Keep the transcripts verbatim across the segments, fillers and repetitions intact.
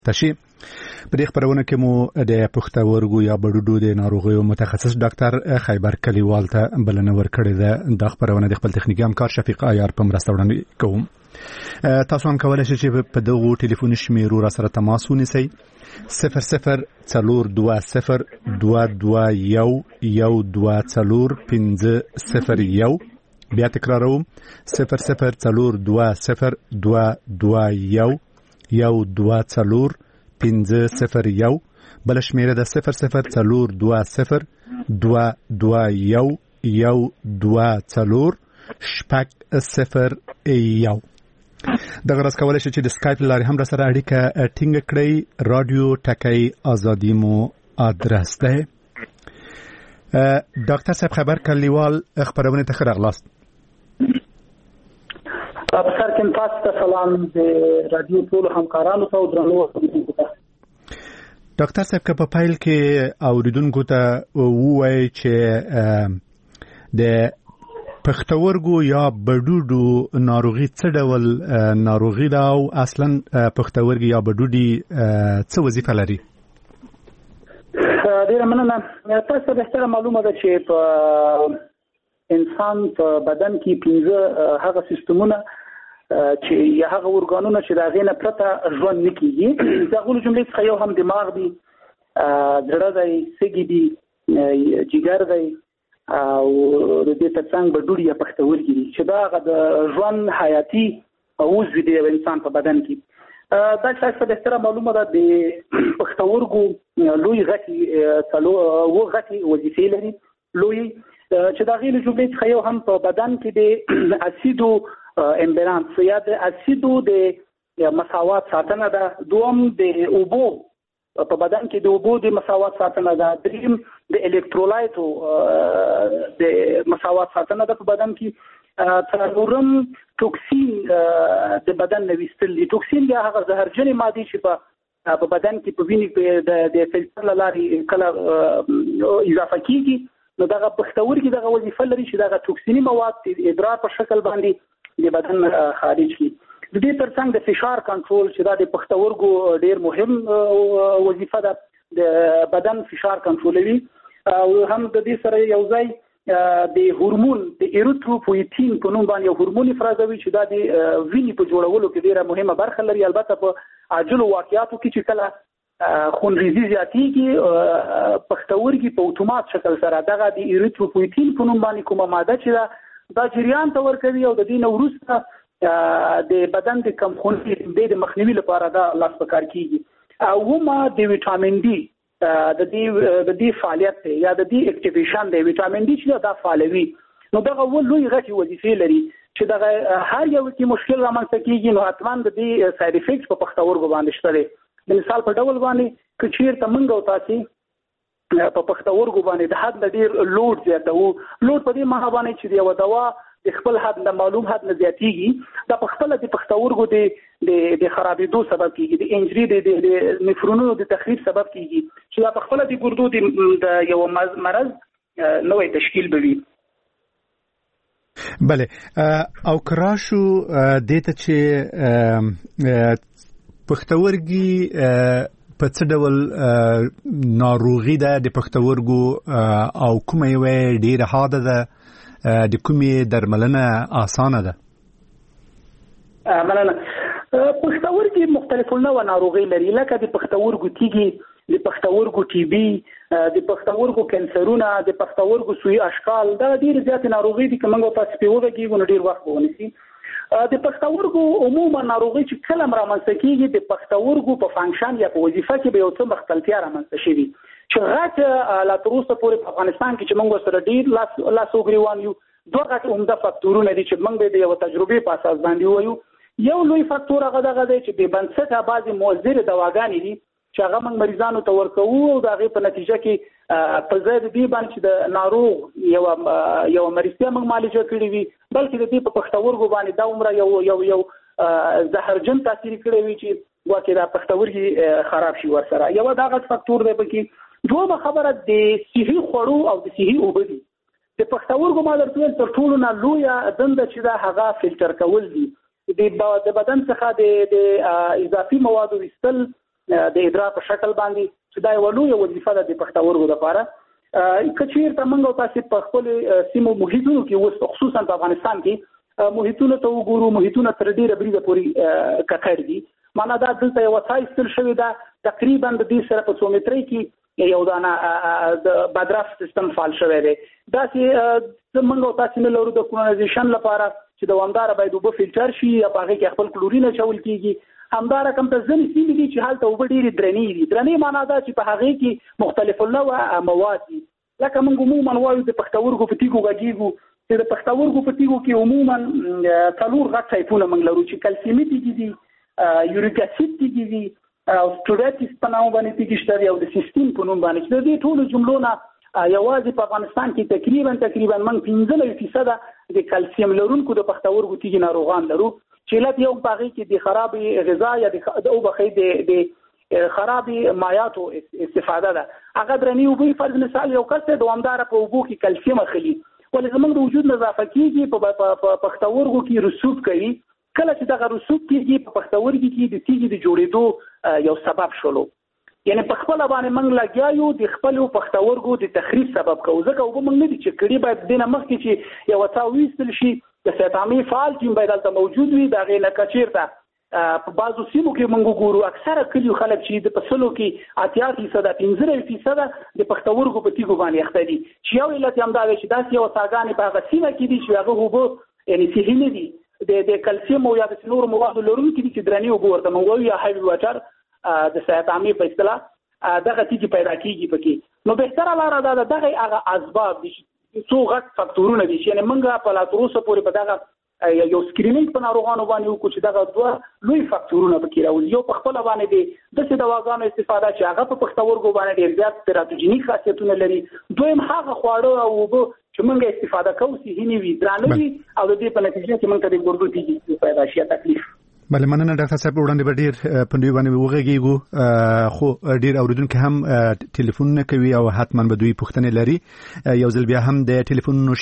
تشي په دې خبرونه کې مو د پښتورګو یا بډوډو د ناروغیو متخصص ډاکټر خیبر کلیوال ته بلنه ورکړې ده. د خبرونه د خپل تخنیکی همکار شفیق عیار په مرسته وړاندې کوم. تاسو هم کولای شئ چې په دغه ټلیفوني شمیرو را سره تماس ونیسئ. صفر صفر څلور دوه صفر دوه دوه یو یو دوه څلور پنځه صفر یو. بیا تکراروم صفر صفر څلور دوه صفر دوه دوه یو یو دوه څلور پنځه صفر یو. بل شمیره د صفر صفر څلور دوه صفر دوه دوه یو یو دوه څلور شپږ صفر یو. دغه راز کولای شئ چې د سکایپ لارې هم را سره اړیکه ټینګ کړئ. رادیو ټکی ازادي مو ادرس ده. ډاکټر صاحب خبر کلیوال خبرونه ته راغلاست. بسر کې تاسو ته سلام د رادیو ټول همکارانو ته او درنو اوریدونکو ته. ډاکټر صاحب که په پایل کې اوریدونکو ته ووایي چې د پښتورګو یا بډوډو ناروغي څه ډول ناروغي ده او اصلا پښتورګي یا بډوډي څه وظیفه لري؟ ډیره مننه. تاسو به ستاسو معلومه ده چې په انسان په بدن کې پنځه هغه سیستمونه چې یا هغه اورګانونه چې دا غینه پرته ژوند نه کیږي. دا غوړو جملې څخه یو هم دماغ دی، زړه دی، سږي دی، جګر دی او د دې ترڅنګ بډوډي یا پښتورګي دي چې دا هغه د ژوند حیاتي عضو دی د انسان په بدن کې. دا تاسو به ستاسو معلومه ده د پښتورګو لوی غټي څلو و غټي وظیفې لري. لوی چې دا غیر جملې څخه یو هم په بدن کې د اسیدو امبالانس یا د اسیدو د مساوات ساتنه ده. دوم د اوبو په بدن کې د اوبو د مساوات ساتنه ده. دریم د الکترولایتو د مساوات ساتنه ده په بدن کې. څلورم توکسین د بدن نویستل دي. توکسین یا هغه زهرجن ماده چې په په بدن کې په وینې کې د فلټر لاري کله اضافه کیږي، نو دغه پښتورګي دغه وظیفه لري چې دغه توکسینی مواد د ادرار په شکل باندې د بدن خارج کړي. د دې ترڅنګ د فشار کنټرول چې دا د پښتورګو ډیر مهم وظیفه ده، د بدن فشار کنټرولوي. او هم د دې سره یو ځای د هورمون د ایریتروپویتین په نوم باندې یو هورمون افرازوي چې دا د وینې په جوړولو کې ډیره مهمه برخه لري. البته په عاجلو واقعاتو کې چې کله خونریزي زیاتېږي، پښتورګي په اتومات شکل سره دغه د ایریتروپویتین په نوم باندې کومه ماده چې دا جریان ته ورکوي او د دې نه وروسته د بدن د کمخونۍ د مخنیوي لپاره دا لاس په کار کیږي. او ما د ویټامین ډي د دې د دې فعالیت یا د دې اکټیویشن د ویټامین ډي چې دا فعالوي، نو دغه ولوي غټي وظیفې لري چې دغه هر یو کې مشکل رامنځته کیږي، نو حتما د دې ساید افیکټس په پښتورګو باندې شته دي. د مثال په ډول باندې که چیرته موږ او تاسو په پښتورګو باندې د حد ډیر لوډ زیاتو، لوډ په دې معنی باندې چې یو دوا د خپل حد نه معلوم حد نه زیاتېږي، دا په خپل د پښتورګو د د خرابېدو سبب کیږي، د انجری د د نفرونونو د تخریب سبب کیږي چې دا په خپل د ګردو د یو مرض نوې تشکیل بوي. بله او کراشو دته چې پښتورګي په څه ډول ناروغي ده د پښتورګو او کومه یو ډیره حاده ده، د کومې درملنه اسانه ده؟ مننه. پښتورګي مختلف نوع ناروغي لري، لکه د پښتورګو تیږي، د پښتورګو ټي بي، د پښتورګو کانسرونه، د پښتورګو سوی اشکال. دا ډیر زیات ناروغي دي چې موږ تاسو په وګه کې ونه ډیر وخت ونیسي. د پښتورګو عموما ناروغي چې کله رامنځته کیږي د پښتورګو په فنکشن یا په وظیفه کې به یو څه مختلفیا رامنځته شي چې غټ لا تر اوسه پورې په افغانستان کې چې موږ سره ډیر لاس لاس وګریوان یو دوه غټ عمده فاکتورونه دي چې موږ د یو تجربې په اساس باندې وایو. یو لوی فاکتور هغه دغه دی چې د بنسټه بعضي مؤثر دواګانې دي چې هغه موږ مریضانو ته ورکوو او د هغې په نتیجه کې په ځای د دې باندې چې د ناروغ یو یو مریضتیا موږ معالجه کړې وي، بلکې د دې په پښتورګو باندې دا عمره یو یو یو زهرجن تاثیر کړی وي چې واکې دا پښتورګي خراب شي ورسره. یو دغه فاکتور دی. پکې دومره خبره د صحي خوړو او د صحي اوبه دي. د پښتورګو ما درته ویل تر ټولو نه لویه دنده چې دا هغه فلټر کول دي. د بدن څخه د اضافي موادو ویستل د ادرار په شکل باندې چې دا یو لوی وظیفه ده د پښتورګو لپاره. کچیر ته موږ تاسو په خپل سیمو محیطونو کې اوس خصوصا په افغانستان کې محیطونو ته وګورو، محیطونه تر ډیره بریده پورې ککړ دي. معنا دا دلته یو وسایل شوی دا تقریبا د دې سره په څو مترۍ کې یو دانه د بدرف سیستم فعال شوی دی. دا چې موږ تاسو نه لرو د کلونایزیشن لپاره چې دوامدار باید وب فلټر شي یا په هغه کې خپل کلورین چول کیږي. همدار کوم ته ځنې سیمې دي چې حالت وب ډیری درنې دي. درنې معنا دا چې په هغه کې مختلف النوع مواد دي. لکه موږ عموما وایو د پښتورګو په تیګو غږیږو چې د پښتورګو په تیګو کې عموما څلور غټ ټایپونه موږ لرو چې کلسیمیت دي، یوریک اسید دي او سټوراتیس په نوم باندې تیګشتري او د سیستم په نوم باندې. د دې ټولو جملو نه یوازې په افغانستان کې تقریبا تقریبا موږ پنځه فیصد د کلسیم لرونکو د پښتورګو تیګ ناروغان لرو چې لته یو باغی کې د خراب غذا یا د او بخې د د خراب مایاتو استفاده ده. هغه درنی او په فرض مثال یو کس دوامدار په وبو کې کلسیم اخلي ولې زموږ د وجود نظافت کیږي په پښتورګو کې رسوب کوي. کله چې دغه رسوب کیږي په پښتورګي کې د تیږې د جوړېدو یو سبب شولو، یعنی په خپل باندې موږ لګیایو د خپل پښتورګو د تخریب سبب کوو. ځکه وب موږ نه دي چې کړي باید دنه مخکې چې یو تاویستل شي د سیتامي فعال ټیم باید دلته موجود وي. دا غي نه کچیرته په بازو سیمو کې موږ ګورو اکثره کلیو خلک چې د پسلو کې اتیا فیصد پنځه فیصد د پښتورګو په تیګو باندې اخته دي. چې یو علت هم دا دی چې داسې یو ساګانې په هغه سیمه کې دي چې هغه وب یعنی صحي نه دي د د کلسیم او یا د نور موادو لرونکي چې درنی وب ورته موږ وایو یا هایوي واټر د سیتامي په اصطلاح دغه تیږي پیدا کیږي پکې. نو بهتره لاره دا دغه هغه اسباب دي څو غټ فاکتورونه دي چې موږ په لاتروسه پورې په دغه یو سکرینینګ په ناروغانو باندې وکړو چې دغه دوه لوی فاکتورونه پکې راوځي. یو په خپل باندې دي د څه دواګانو استفاده چې هغه په پښتورګو باندې ډیر زیات تراتوجینیک خاصیتونه لري. دویم هغه خواړه او وب چې موږ استفاده کوو صحي نه وي، درانه وي او د دې په نتیجه کې موږ ته د ګردو تیږي پیدا شي تکلیف. بله مننه ډاکټر صاحب. وړاندې به ډیر په دوی باندې وغږیږو خو ډیر اوریدونکو هم ټلیفون کوي او حتما به دوی پوښتنې لري. یو ځل بیا هم د ټلیفون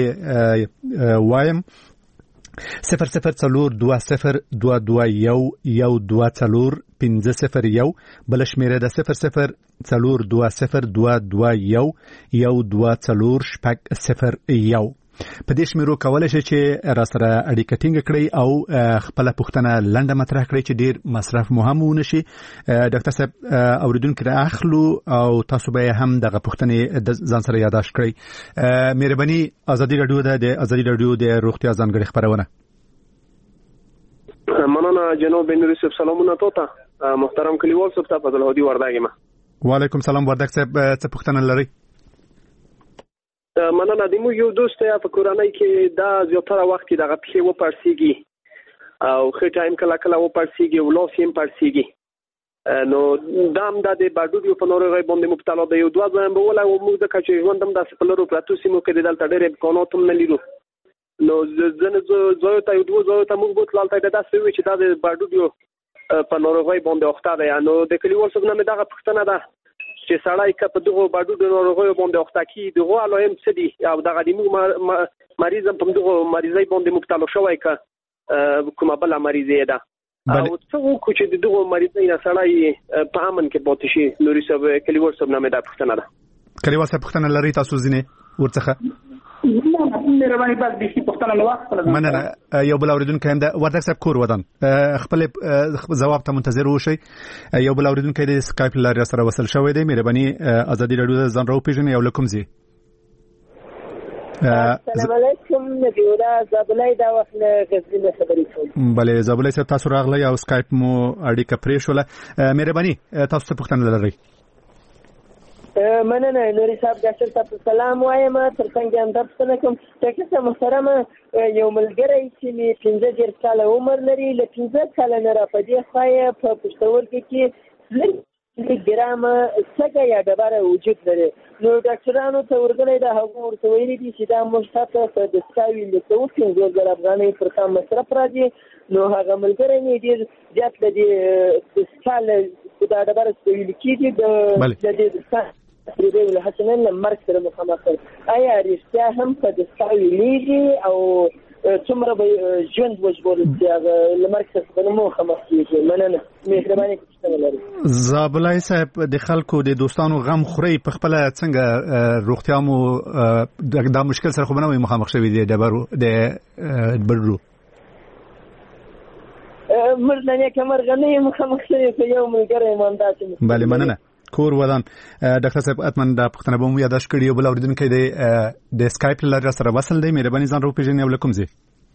شمیرې وایم صفر صفر څلور دوه صفر دوه دوه یو یو دوه څلور پنځه صفر یو، بل شمیره د صفر صفر څلور دوه صفر دوه دوه یو یو دوه څلور شپږ صفر یو. په دې شمیرو کولای شئ چې را سره اړیکه ټینګ کړئ او خپل پوښتنه لنډه مطرح کړئ چې ډیر مصرف مهم ونه شي. ډاکټر صاحب اوریدونکو را اخلو او تاسو به هم دغه پوښتنې ځان سره یاداښت کړئ. مهرباني ازادي رادیو د ازادي رادیو د روغتیا ځانګړي خبرونه. مننه جناب نوري صاحب، سلامونه توته محترم کلیوال صاحب ته فضل هادي وردګ ما. وعلیکم سلام وردګ صاحب، څه پوښتنه لرئ؟ مننه. د مو یو دوست یا په کورنۍ کې دا زیاتره وخت کې دغه پښې و پړسیږي او خې ټایم کله کله و پړسیږي او لاس یې پړسیږي. نو دام د باډوډیو په ناروغۍ باندې مبتلا دی. یو دوه ځایم به ولا او موږ د کچې ژوند هم د سپلرو پراتو سیمو کې دلته ډېر امکانات هم نه لرو. نو ځنه زه ته یو دوه زه ته موږ بوت لالته د داسې وی چې دا د باډوډیو په ناروغۍ باندې اخته دی. نو د کلیوال څخه نه دغه پښتنه ده چې سړی که په دغه باډوډو ناروغیو باندې اخته کیږي دغه علائم څه دي او دغه د مریض هم په دغه مریضۍ باندې مبتلا شوی که کومه بله مریضۍ ده او څه وکړو چې د دغه مریضۍ نه سړی په امن کې پاتې شي. نوري صاحب کلیوال صاحب نه مې دا پوښتنه ده. کلیوال صاحب پوښتنه لري تاسو ځینې ورڅخه؟ مهرباني باید به شي پښتنه نو وخت مننه. یو بل اوریدونکو هم د وردګ صاحب کور ودان خپل جواب ته منتظر اوسئ. یو بل اوریدونکو د سکایپ لارې سره وصل شوی دی. مهرباني ازادي رادیو ځان راو پیژنئ یو لکم زی. السلام علیکم نبیورا زابلای دا وخت غزنی خبرې کوم. بله زابلای صاحب تاسو راغلی او سکایپ مو اړیکه پرې شوله. مهرباني تاسو څه پوښتنه لرئ؟ مننه نوري صاحب. ډاکټر صاحب سلام وایم. ترڅنګ هم درس نه کوم. ډاکټر صاحب محترمه یو ملګری چې می پنځه ډیر کال عمر لري له پنځه کال نه را پدې خای په پښتورګي کې لږ ګرام څنګه یا ډبره وجود لري. نو ډاکټرانو ته ورغلې دا هغه ورته ویلي دي چې دا مشتاته په دسکاوي له څو څو زر افغانۍ پر کم مصرف راځي. نو هغه ملګری مې ډیر زیات لدی دسکال دا ډبره ویل کېږي د د دسکال پرې له حسنن مرګ سره مخامخ. آیا رښتیا هم په دسکاوي لیږي او څومره به ژوند وژغورل چې هغه له مرګ سره مخامخ کېږي؟ مننه. مهرباني زابلای صاحب د خلکو د دوستانو غم خوري په خپل څنګه روغتیا مو د مشکل سره خو نه وي مخامخ شوی دی د برو د برو مرنه کمر غنی مخامخ شوی په یو ملګری ماندات بله مننه کور ودان ډاکټر صاحب اتمن د پښتنه بوم یاداش کړی او بل اوریدونکو د د سکایپ لاره سره وصل دی مهرباني ځان رو پیژنې ولیکم زی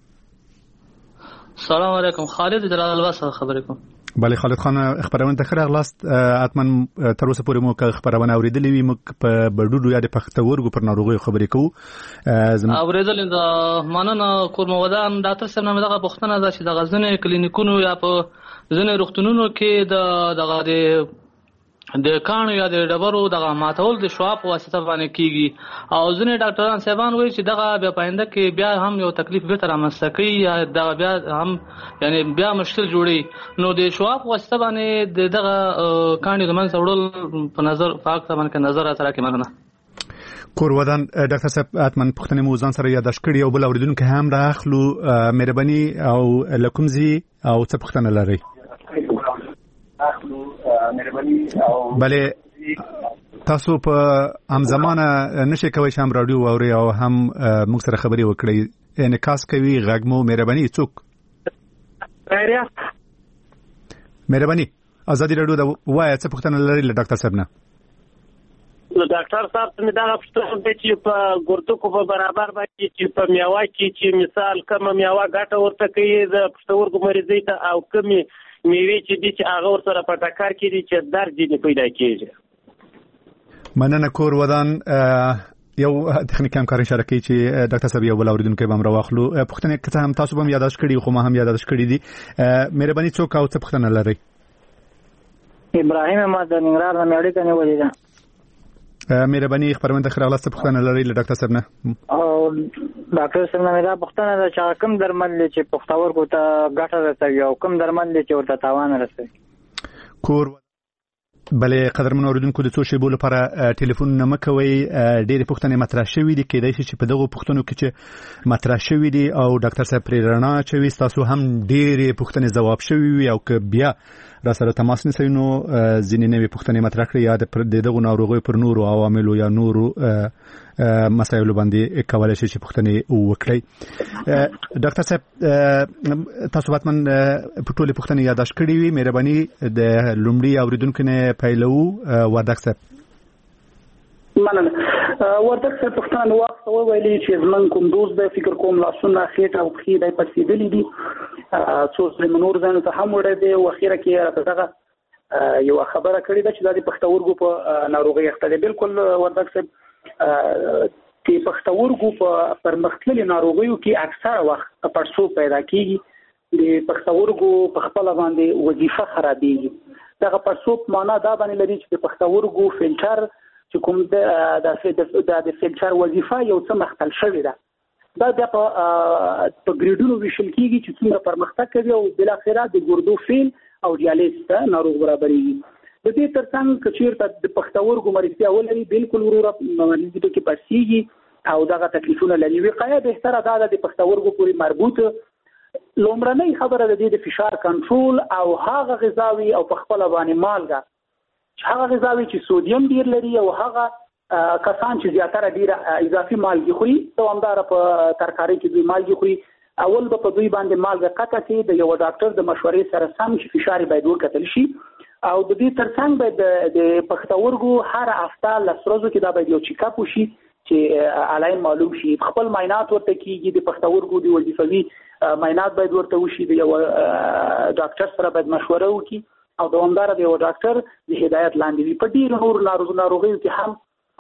السلام علیکم خالد جلال الواسه خبرې کوم بله خالد خان خبرونه د خره غلاست اتمن تر اوسه پورې مو خبرونه اوریدلې وي مو په بډوډو یا د پښتورګو پر ناروغي خبرې کوو اوریدل د مننه کور مو ودان ډاکټر صاحب نامه دغه پښتنه ده چې د غزنه کلینیکونو یا په ځینې روغتونونو کې د دغه د د کانو یا د ډبرو دغه ماتول د شواب په واسطه باندې کیږي او ځینې ډاکټران صاحبان وایي چې دغه بیا پاینده کې بیا هم یو تکلیف به تر رامنځته کوي یا دا بیا هم یعنی بیا مشکل جوړي نو د شواب په واسطه باندې د دغه کانو د منځ وړل په نظر فاکت باندې نظر سره کې مننه کور ودان ډاکټر صاحب اتمن پښتنه مو ځان سره یاداش کړی او بل اوریدونکو هم راخلو مهرباني او لکم زی او څه پښتنه لري بله تاسو په هم زمانه نشي کوي چې هم رادیو اوري او هم موږ سره خبري وکړي انعکاس کوي غږ مو مهرباني څوک مهرباني ازادي رادیو د وای څه پښتنه لري له ډاکټر صاحب نه نو ډاکټر صاحب ته دا پښتنه د چې په ګردو کو په برابر باندې چې په میاوا کې چې مثال کوم میاوا ګټه ورته کوي د پښتورګو مریضۍ ته او کومي میوه چې دي چې هغه ور سره په ټکر کې دي چې درد دي پیدا کیږي مننه کور ودان یو تخنیکی همکار اشاره کوي چې ډاکټر صاحب یو بل اوریدونکو به امر واخلو پښتنه که هم تاسو به یاداش کړی خو ما هم یاداش کړی دي مهرباني څوک او څه پښتنه لري ابراهیم ما د ننګرهار نه مېړی کنه ولیدا مهرباني خبرونه د خره غلاسته پښتنه لري له ډاکټر صاحب نه او ډاکټر صاحب نه دا پښتنه د چا کم درمل چې پښتورګو ته ګټه رسوي او کم درمل چې ورته تاوان رسوي کور بله قدرمن اوریدونکو د څو شیبو لپاره ټلیفون نه مکوي ډېرې پوښتنې مطرح شوې دي کېدای شي چې په دغه پوښتنو کې چې مطرح شوې دي او ډاکټر صاحب پرې رڼا اچوي تاسو هم ډېرې پوښتنې ځواب شوې وي او که بیا را سره تماس نیسئ نو ځینې نوې پوښتنې مطرح کړئ یا د دغو ناروغیو پر نورو عواملو یا نورو مسایلو باندې کولای شي چې پوښتنې وکړئ ډاکټر صاحب تاسو باید په ټولې پوښتنې یاداش کړې وي مهرباني د لومړي اوریدونکو نه پیلو وردګ صاحب مننه وردګ صاحب پښتنه نو وخت ویلي چې زمون کوم دوست د فکر کوم لاسونه خېټه او خې دای پسیدلې دي څو څه منور ځان ته هم وړه دي او اخیره کې دغه یو خبره کړې ده چې د پښتورګو په ناروغي اخته بالکل وردګ صاحب چې پښتورګو په پرمختللي ناروغیو کې اکثره وخت پړسو پیدا کیږي د پښتورګو په خپل باندې وظیفه خرابېږي دغه پړسو معنا دا باندې لري چې د پښتورګو فلټر چې کوم د د د فلټر وظیفه یو څه مختل شوی ده دا د په ګریډونو ویشل کیږي چې څنګه پرمختګ کوي او بل اخره د ګردو فیل او دیالیز ته ناروغ برابرېږي د دې ترڅنګ کچیرته د پښتورګو مریضي ولري بالکل وروره مریضي کې پړسیږي او دغه تکلیفونه لري وقایه به تر دا د پښتورګو پورې مربوط لومړنۍ خبره د دې د فشار کنټرول او هغه غذاوي او په خپل باندې مالګه هغه غذاوي چې سودیم ډیر لري او هغه کسان چې زیاتره ډیر اضافي مالګه خوري دوامدار په ترکاری کې دوی مالګه خوري اول به په دوی باندې مالګه قطع شي د یو ډاکټر د مشورې سره سم چې فشار باید وکتل شي او د دې ترڅنګ به د پښتورګو هر هفته لسرزو کې دا به یو چیک اپ وشي چې علایم معلوم شي خپل معاینات ورته کیږي د پښتورګو د وظیفوي معاینات باید ورته وشي د یو ډاکټر سره باید مشوره وکړي او دوامدار د یو ډاکټر د هدایت لاندې وي په ډیر نور ناروغیو کې هم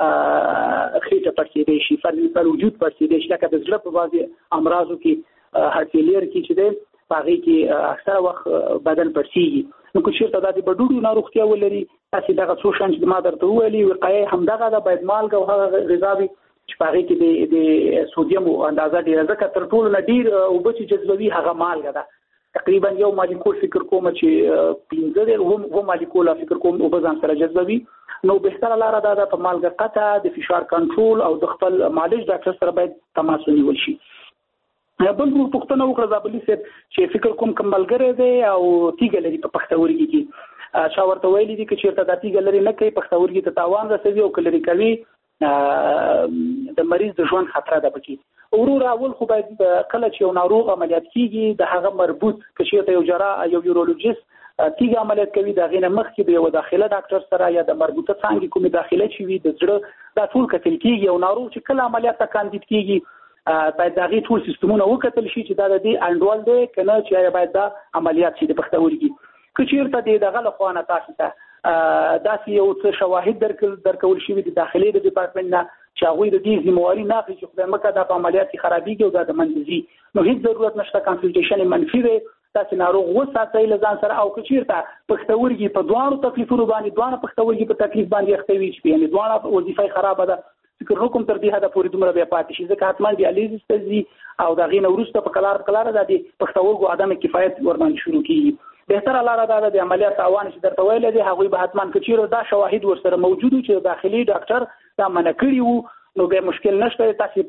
خېټه پړسېدای شي پر وجود پړسېدای شي لکه د زړه په بعضې امراضو کې هارت فیلیر کې چې دی په هغې کې اکثره وخت بدن پړسېږي نو که چېرته دا د بډوډو ناروغتیا ولري تاسې دغه څو شیان چې ما درته وویلي وقایه همدغه ده باید مالګه او هغه غذاوي چې په هغې کې د سودیم اندازه ډېره ځکه تر ټولو نه ډېر اوبه چې جذبوي هغه مالګه ده تقریبا یو مالیکول فکر کوم چې پنځه دی اووه مالیکوله فکر کوم اوبه ځان سره جذبوي نو بهتره لاره دا ده په مالګه قطع د فشار کنټرول او د خپل مالش ډاکټر سره باید تماس ونیول شي بل نور پوښتنه وکړه زابلي صاحب چې فکر کوم کمبلګری دی او تیږه لري په پښتورګي کې چا ورته ویلي دي چې چېرته دا تیږه لرې نه کوي پښتورګي ته تاوان رسوي او که لرې کوي د مریض د ژوند خطره ده پکې. وروره اول خو باید کله چې یو ناروغ عملیات کېږي د هغه مربوط که چېرته یو جراح یو یورولوژیست تیږه عملیات کوي د هغې نه مخکې د یو داخله ډاکټر سره یا د مربوطه څانګې کومې داخله چې وي د زړه دا ټول کتل کېږي. یو ناروغ چې کله عملیات ته کاندید کېږي باید د هغې ټول سیستمونه وکتل شي چې دا د دې انډول دی که نه چې باید دا عملیات شي د پښتورګي. که چېرته د دغه لخوا نه تاسو ته داسې یو څه شواهد درکول شوي د داخلي د ډپارټمنټ نه چې هغوی د دې ذمهواري نه اخلي چې خدای مکړه دا په عملیات کې خرابېږي او دا د منځه ځي، نو هېڅ ضرورت نشته کنسلټیشن یې منفي دی. تاسې ناروغ وساتئ له ځان سره او که چېرته پښتورګي په دواړو تکلیفونو باندې دواړه پښتورګي په تکلیف باندې اخته وي چې یعنې دواړه وظیفه یې خرابه ده فکر نه کوم تر دې حده پورې دومره بیا پاتې شي ځکه حتما ډیالیزس ته ځي او د هغې نه وروسته په کلار کلاره دا د پښتورګو عدم کفایت ورباندې شروع کېږي. بهتره لاره دا ده د عملیات تاوان چې درته ویلی دی هغوی به حتما که چېرې دا شواهد ورسره موجود وو چې داخلي ډاکټر دا منع کړي وو نو بیا مشکل نشته، تاسې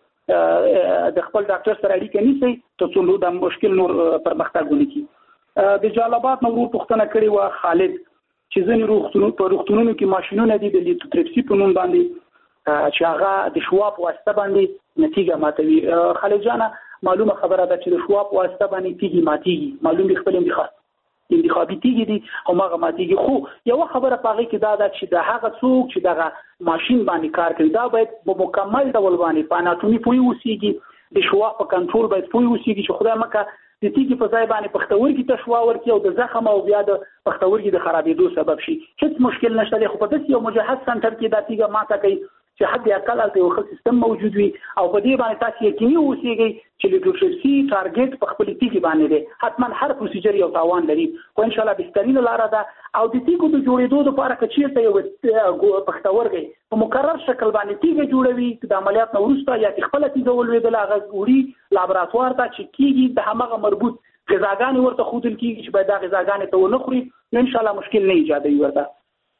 پرېږدئ د خپل ډاکټر سره اړیکه نیسئ تر څو دا مشکل نور پرمختګ ونه کړي. د جلال آباد نه ورور پوښتنه کړې وه خالد چې ځینې روغتونونو په روغتونونو کې ماشینونه دي د لیتوتریپسي په نوم باندې چې هغه د شوا په واسطه باندې نتیجه ماتوي. خالد جانه معلومه خبره ده چې د شوا په واسطه باندې تیږي ماتېږي، معلوم دي خپل انتخاب انتخابي تیږي دي هماغه ماتېږي. خو یوه خبره په هغې کې دا ده چې د هغه څوک چې دغه ماشین باندې کار کوي دا باید په مکمل ډول باندې په اناټومي پوه اوسېږي، د شوا په کنټرول باید پوه اوسېږي چې خدای مکړه د تیږې په ځای باندې پښتورګي ته شوا ورکړي او د زخم او بیا د پښتورګي د خرابېدو سبب شي. هېڅ مشکل نشته دی، خو په داسې یو مجهز سنټر کې دا تیږه ماته کوي چې حد اقل هلته یو ښه سیستم موجود وي او په دې باندې تاسې یقیني اوسېږئ چې لیتوتریپسي ټارګېټ په خپلې تیږې باندې دی. حتما هر پروسیجر یو تاوان لري خو انشاءالله بهترینه لاره ده او د تیږو د جوړېدو دپاره که چېرته یو پښتورګی په مکرر شکل باندې تیږه جوړوي د عملیات نه وروسته یا چې خپله تیږه ولوېدله هغه وړي لابراتوار ته چې کېږي د همغه مربوط غذاګانې ورته ښودل کېږي چې باید دا غذاګانې ته ونه خوري نو انشاءالله مشکل نه ایجادوي ورته.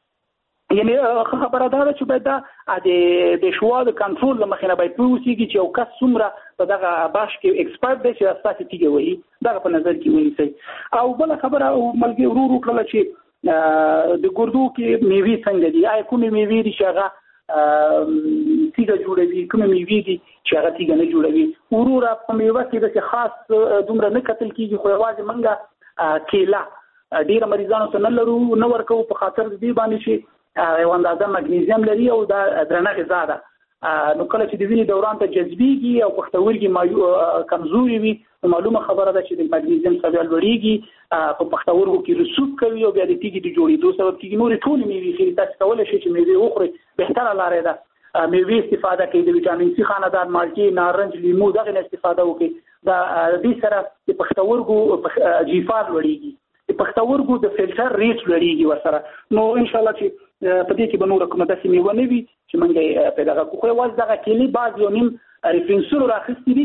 یعنی ښه خبره دا ده چې باید دا د شوا د کنټرول له مخې نه باید پوه اوسېږي چې یو کس څومره په دغه باش کې ایکسپرټ دی چې ستاسې تیږه وهي دغه په نظر کې ونیسئ. او بله خبره ملګري ورو ورو کړله چې د ګردو کې میوې څنګه دي، آیا کومې میوې دي چې هغه تیږه جوړوي، کومې میوې دي چې هغه تیږه نه جوړوي. وروره په میوه کې داسې خاص دومره نه کتل کېږي خو یوازې موږ کیله ډېره مریضانو ته نه لرو نه ورکوو په خاطر د دې باندې چې یو اندازه مګنیزیم لري او دا درنه غذا ده، نو کله چې د وینې دوران ته جذبېږي او پښتورګي کمزوري وي نو معلومه خبره ده چې د مګنیزیم سویه لوړېږي په پښتورګو کې رسوب کوي او بیا د تیږې د جوړېدو سبب کېږي. نورې ټولې میوې ښې تاسې کولی شئ چې میوې وخورئ، بهتره لاره ده میوې استفاده کوي، د ویټامین سي خاندان مالټې نارنج لیمو دغې نه استفاده وکړئ. دا دې سره د پښتورګو جیفار لوړېږي، د پښتورګو د فلټر ریټ لوړېږي ورسره. نو انشاءالله چې په دې کې به نوره کومه داسې میوه نه وي چې موږ یې په دغه کړو. خو یوازې دغه کیلې بعض یو نیم ریفرنسونو راخیستي دي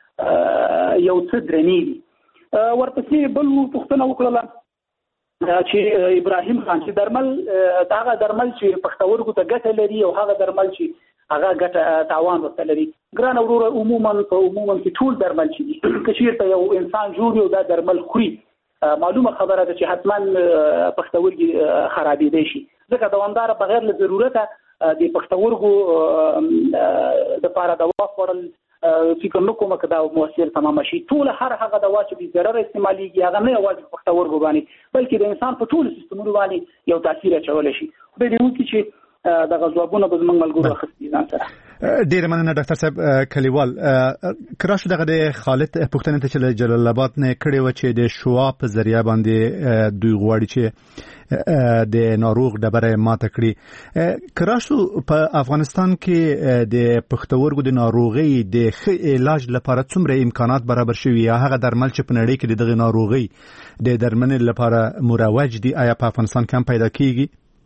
چې یو څه درنې دي. ورپسې بل پوښتنه وکړله چې ابراهیم خان چې درمل هغه درمل چې پښتورګو ته ګټه لري او هغه درمل چې هغه ګټه تاوان ورته لري. ګرانه وروره عموما په عموما کې ټول درمل چې دي که چېرته یو انسان جوړ او دا درمل خوري معلومه خبره ده چې حتما پښتورګي خرابېدی شي ځکه دوامداره بغیر له ضرورته د پښتورګو دپاره دوا خوړل فکر نه کومه که دا مؤثر تمامه شي. ټوله هر هغه دوا چې بې ضرره استعمالېږي هغه نه یوازې په پښتورګو باندې بلکې د انسان په ټولو سیستمونو باندې یو تاثیر اچولی شي. خدای دې وکړي چې دغه ځوابونه به زموږ ملګرو اخیستي ځان سره. ډېره مننه ډاکټر صاحب کلیوال. کراش دغه د خالد پوښتنه ته چې له جلال آباد نه کړې وه چې د شوا په ذریعه باندې دوی غواړي چې د ناروغ ډبره ماته کړي. کراشو په افغانستان کې د پښتورګو د ناروغۍ د ښه علاج لپاره څومره امکانات برابر شوي یا هغه درمل چې په نړۍ کې د دغه ناروغۍ د درملنې لپاره مروج دي آیا په افغانستان کې هم پیدا کیږي؟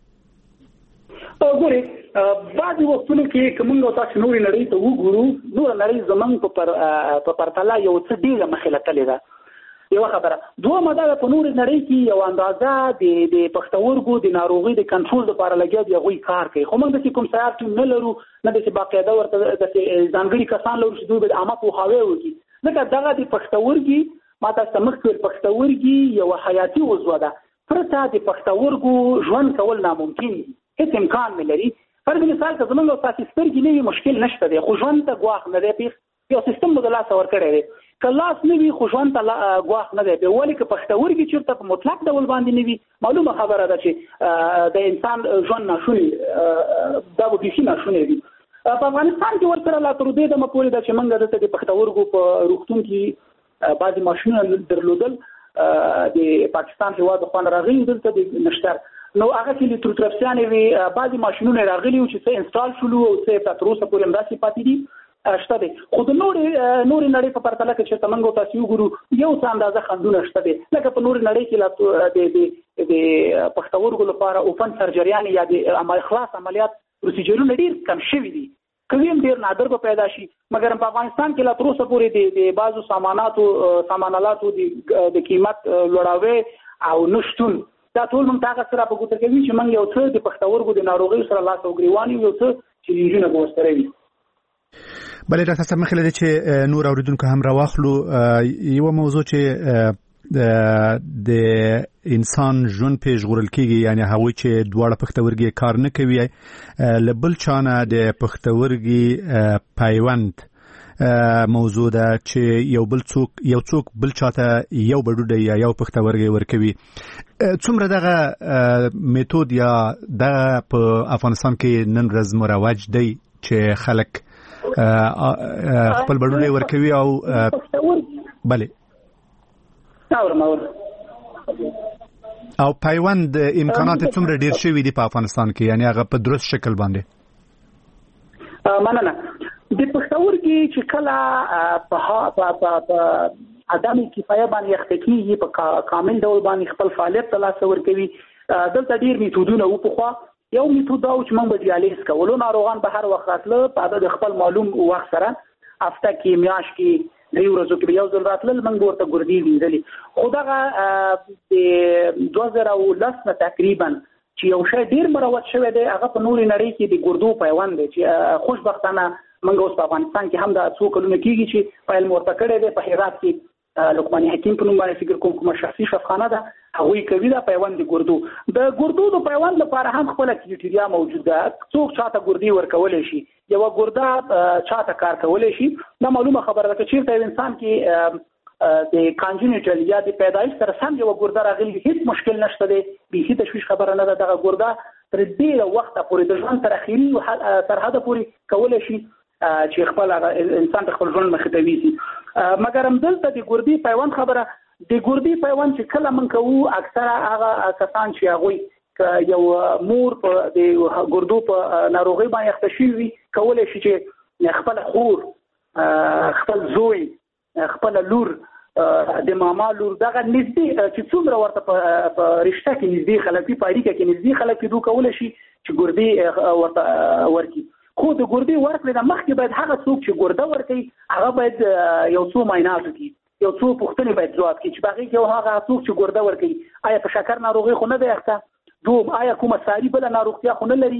ګورئ بعضې وختونو کې که موږ تاسو نورې نړۍ ته وګورو نوره نړۍ زموږ په پرتله یو څه ډېره مخې له تلې ده. یوه خبره. دویمه دا ده په نورې نړۍ کې یو اندازه د پښتورګو د ناروغۍ د کنټرول دپاره لګیا دي هغوی کار کوي خو موږ داسې کوم سیار ټیم نه لرو نه داسې باقاعده ورته داسې ځانګړي کسان لرو چې دوی به د عامه پوهاوی وکړي ځکه دغه د پښتورګي ما تاسو ته مخکې ویل پښتورګي یوه حیاتي عضوه ده پرته د پښتورګو ژوند کول ناممکن دي، هیڅ امکان نه لري. فرض مثال که زمونږ او تاسې سترګې نه وي مشکل نشته دی، خو ژوند ته ګواښ نه دی پیښ، یو سیستم مو د لاسه ورکړی دی. که لاس نه وي خو ژوند ته ګواښ نه دی، ولې که پښتورګي چېرته په مطلق ډول باندې نه وي، معلومه خبره ده چې د انسان ژوند ناشونی، دا به بیخي ناشونی وي. په افغانستان کې ورسره لا تر دې دمه پورې ده چې موږ دلته د پښتورګو په روغتون کې بعضې ماشینونه درلودل، د پاکستان هېواد خوا نه راغلي دلته د نشتر، نو هغه چې لیتروترپسیانې وي، بعضې ماشینونه راغلي وو چې څه انسټال شولو او څه تر اوسه پورې همداسې پاتې دي شته دی. خو د نورې نورې نړۍ په پرتله کې چې موږ او تاسې وګورو یو څه اندازه خنډونه شته دی، لکه په نورې نړۍ کې د پښتورګو لپاره اوپن سرجریانې یا د خلاص عملیات پروسیجرونه ډېر کم شوي دي، کوي هم ډېر نادر به پیدا شي، مګر په افغانستان کې لا تر اوسه پورې د بعضو ساماناتو سامانالاتو د قیمت لوړاوی او نشتون، دا ټول موږ ته هغه سره په ګوته کوي چې موږ یو څه د پښتورګو د ناروغیو سره لاس او ګریوان یو څه چیلنجونه به ورسره وي. بله ډاکټر صاحب، مخکې له دې چې نور اوریدونکو هم راواخلو، یوه موضوع چې د انسان ژوند پې ژغورل کېږي، یعنې هغوی چې دواړه پښتورګي کار نه کوي، له بل چا نه د پښتورګي پیوند موضوع ده چې یو بل څوک یو څوک بل چاته یو بډوډی یا یو پښتورګی ورکوي. څومره دغه میتود یا دغه په افغانستان کې نن ورځ مروج دی چې خلک خپل بډوډی ورکوي او بله او پیوند امکانات څومره ډیر شوي دي په افغانستان کې، یعنی هغه په درست شکل باندې؟ مننه. د پښتورګي چې کله په عدم کفایه باندې اخته کېږي، په کامل ډول باندې خپل فعالیت ته لاس ورکوي، دلته ډېر میتودونه وو. پخوا یو میتود دا و چې موږ به دیالیز کولو، ناروغان به هر وخت راتله په عدد خپل معلوم وخت سره، هفته کې، میاشت کې، درې ورځو کې به یو ځل راتلل، موږ به ورته ګردې وینځلې. خو دغه د دوه زره او لس نه تقریبا چې یو شی ډېر مروج شوی دی، هغه په نورې نړۍ کې د ګردو پیوند دی چې خوشبختانه موږ اوس په افغانستان کې هم دا څو کلونه کېږي چې پیل مو ورته کړی دی. په هرات کې لقمان حکیم په نوم باندې فکر کوم کومه شخصي شفخانه ده، هغوی کوي دا پیوند د ګردو. د ګردو د پیوند لپاره هم خپله کرایټیریا موجود ده، څوک چاته ګردې ورکولی شي، یوه ګرده چاته کار کولی شي. دا معلومه خبره ده که چېرته یو انسان کې د کانجنیټل یا د پیدایش سره سم یوه ګرده راغلي، هېڅ مشکل نشته دی، بیخي تشویش خبره نه ده. دغه ګرده تر ډېره وخته پورې د ژوند تر اخري سرحده پورې کولی شي چې خپل انسان ته خپل ژوند مخې ته ویسي. مګر همدلته د ګردې پیوند خبره، د ګردې پیوند چې کله موږ کوو، اکثره هغه کسان چې هغوی که یو مور په د ګردو په ناروغۍ باندې اخته شوي وي، کولی شي چې خپل خور، خپل زوی، خپل لور، د ماما لور، دغه نږدې چې څومره ورته په رشته کې نږدې خلک وي، په اړیکه کې نږدې خلک وي، دوی کولی شي چې ګردې ورته ورکړي. خو د ګردې ورکړې نه مخکې باید هغه څوک چې ګرده ورکوي هغه باید یو څو معاینات وکړي، یو څو پوښتنې باید ځواب کړي چې په هغې کې هغه څوک چې ګرده ورکوي آیا په شکر ناروغۍ خو نه دی اخته، دوم آیا کومه ساري بله ناروغتیا خو نه لري،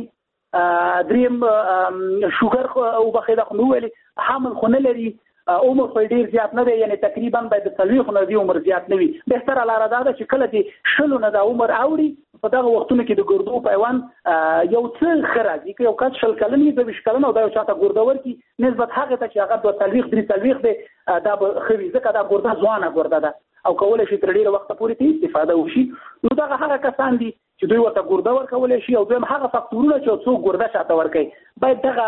دریم شوګر وبخښئ دا خو مې وویلې، حمل خو نه لري، عمر خو ډېر زیات نه دی، یعنې تقریبا باید د څلوېښتو نه عمر زیات نه وي. بهتره لاره دا ده چې کله د شلو نه دا عمر اوړي، په دغه وختونو کې د ګردو پیوند یو څه ښه راځي. که یو کس شل کلن وي، دوه ویشت کلن او دا یو چاته ګرده ورکړي نسبت هغې ته چې هغه دوه څلوېښت درې څلوېښت دی، دا به ښه وي، ځکه دا ګرده ځوانه ګرده ده او کولی شي تر ډېره وخته پورې ته استفاده وشي. نو دغه هغه کسان دي چې دوی ورته ګرده ورکولی شي. او دویم هغه فکتورونه چې څوک ګرده چاته ورکوي، باید دغه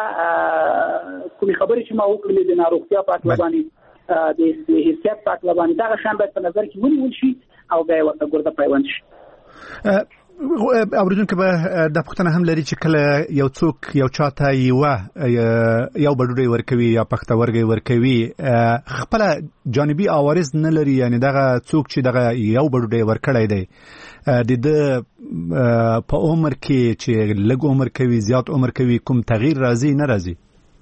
کومې خبرې چې ما وکړلې د ناروغتیا په هکله باندې، د حیثیت په هکله باندې، دغه شیان باید په نظر کې ونیول شي او بیا یې ورته ګرده پیوند شي. اوریدونکو به دا پوښتنه هم لري چې کله یو څوک یو چاته یوه یو بډوډی ورکوي یا پښتورګی ورکوي، خپله جانبي عوارض نه لري، یعنې دغه څوک چې دغه یو بډوډی ورکړی دی د ده په عمر کې چې لږ عمر کوي، زیات عمر کوي، کوم تغییر راځي نه راځي؟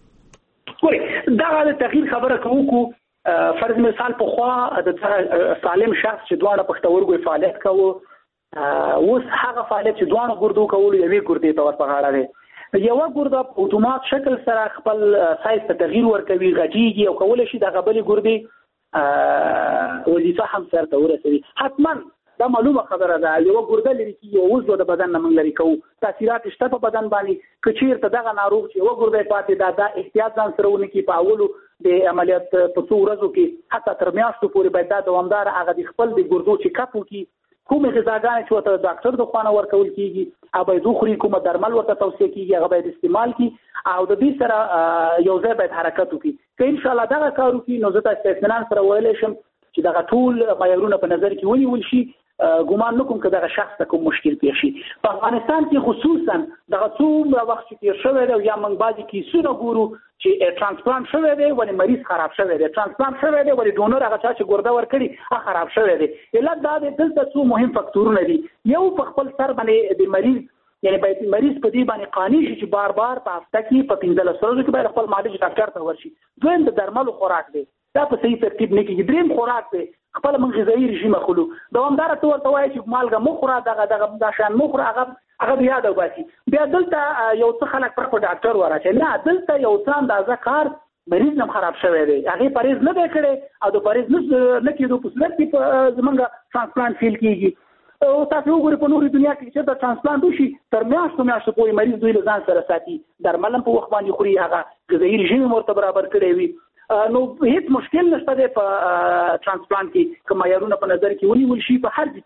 ګورئ، دغه د تغییر خبره که وکړو، فرض مثال پخوا د سالم شخص چې دواړه پښتورګو فعالیت کوو، اوس هغه فعالیت چې دواړو ګردو کولو یوې ګردې ته ور په غاړه دی. یوه ګرده په اتومات شکل سره خپل سایز ته تغییر ورکوي، غټیږي او کولی شي دغه بلې ګردې وظیفه هم سرته ورسوي. حتما دا معلومه خبره ده. یو ګرده لري کې یو عضو د بدن نه موږ لري کوو، تاثیرات شته په بدن باندې. که چیرته دغه ناروغ چې یو ګرده پاتې ده دا احتیاط ځان سره ونکړي په اولو د عملیات په څو ورځو کې حتی تر میاشتو پورې باید دا دوامدار هغه د خپل د ګردو چیک اپ وکړي. کومې غذاګانې چې ورته ډاکټر د خوا نه ورکول کېږي هغه باید وخوري، کومه درمل ورته توصیه کېږي هغه باید استعمال کړي او د دې سره یو ځای باید حرکت وکړي. که انشاءالله دغه کار وکړي نو زه تاسو ته اطمینان سره ویلی شم چې دغه ټول معیارونه په نظر کې ونیول شي. ګمان نکوم که دغه شخص ته کوم مشکل پیښ شي. په افغانستان کې خصوصا دغه څومره وخت چې تېر شوی دی یا موږ بعضې کیسونه ګورو چې ترانسپلانت شوی دی ولې مریض خراب شوی دی، ترانسپلانت شوی دی ولې ډونر هغه چا چې ګرده ورکړي هغه خراب شوی دی. علت دا دی دلته څو مهم فکتورونه دي. یو په خپل سر باندې د مریض یعنی باید مریض په دې باندې قانع شي چې بار بار په هفته کې په پنځلس ورځو کې باید خپل معالج ډاکټر ته ورشي. دویم د درملو خوراک دی، دا په صحیح ترتیب نه کېږي. دریم خوراک دی، خپل موږ غذایي رژیم خلو دوامداره تو ورته وایي چې مالګه مه خوره، دغه دغه دا شیان مه خوره، هغه هغه د یاده وباسي. بیا دلته یو څه خلک پر ډاکټر ورچوي. نه، دلته یو څه اندازه کار مریض هم خراب شوی دی، هغې پرهیز نه دی کړی او د پرهیز نه کېدو په صورت کې زمونږ ترانسپلانت فیل کېږي. او تاسو وګورئ په نورې دنیا کې چې د ترانسپلانت وشي تر میاشتو میاشتو پورې مریض دوی له ځان سره ساتي، درمل هم په وخت باندې خوري، هغه غذایي رژیم هم ورته برابر کړی وي. نو هیڅ مشکل نشته دی په ترانسپلانت کې که معیارونه په نظر کې ونیول شي. په هر ځای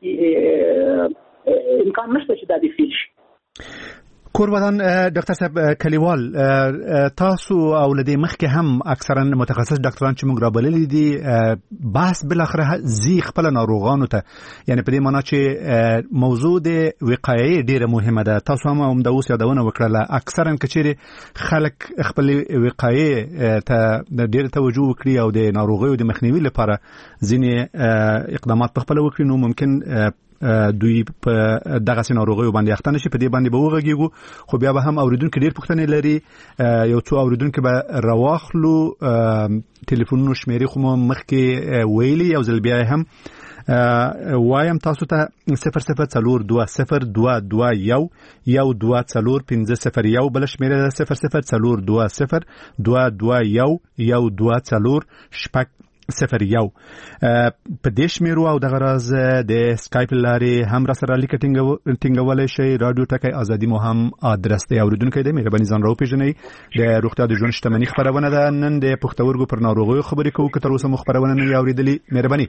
کې امکان نشته چې دا دې فیل شي. کوربدان ډاکټر صاحب کلیوال، تاسو او لدی مخکې هم اکثرا متخصص ډاکټران چې موږ رابللي دي بحث بالاخره زی خپل ناروغانو ته، یعنی په دې معنا چې موضوع د وقایي ډیره مهمه ده. تاسو هم هم د اوس یادونه وکړه اکثرا کچېره خلک خپل وقایي ته ډیره توجه وکړي او د ناروغیو د مخنیوي لپاره ځینې اقدامات په خپل وکړي، نو ممکن دوی په دغه سي ناروغیو باندې اخته نشي. په دې باندې به وغږیږو، خو بیا به هم اوریدونکو ډیر پوښتنې لري. یو څو اوریدونکو به راواخلو ټلیفونونو شمیرې خو مخکې ویلي، یو ځل بیا هم وایم تاسو ته صفر صفر څلور دوه صفر دوه دوه یو یو دوه څلور پنځه صفر یو بل شمیره ده صفر صفر څلور دوه صفر دوه دوه یو یو دوه څلور شپږ صفر یو. په دې شمیرو او دغه راز د سکایپ لارې هم را سره اړیکه ټینګولی شئ. رادیو ټکی ازادي مو هم ادرس دی. اوریدونکي دی مهرباني ځان راوپېژنئ. د روغتیا د ژوند شتمني خپرونه ده. نن د پښتورګو پر ناروغیو خبرې کوو. که تر اوسه مو خپرونه نه وي اورېدلې مهرباني.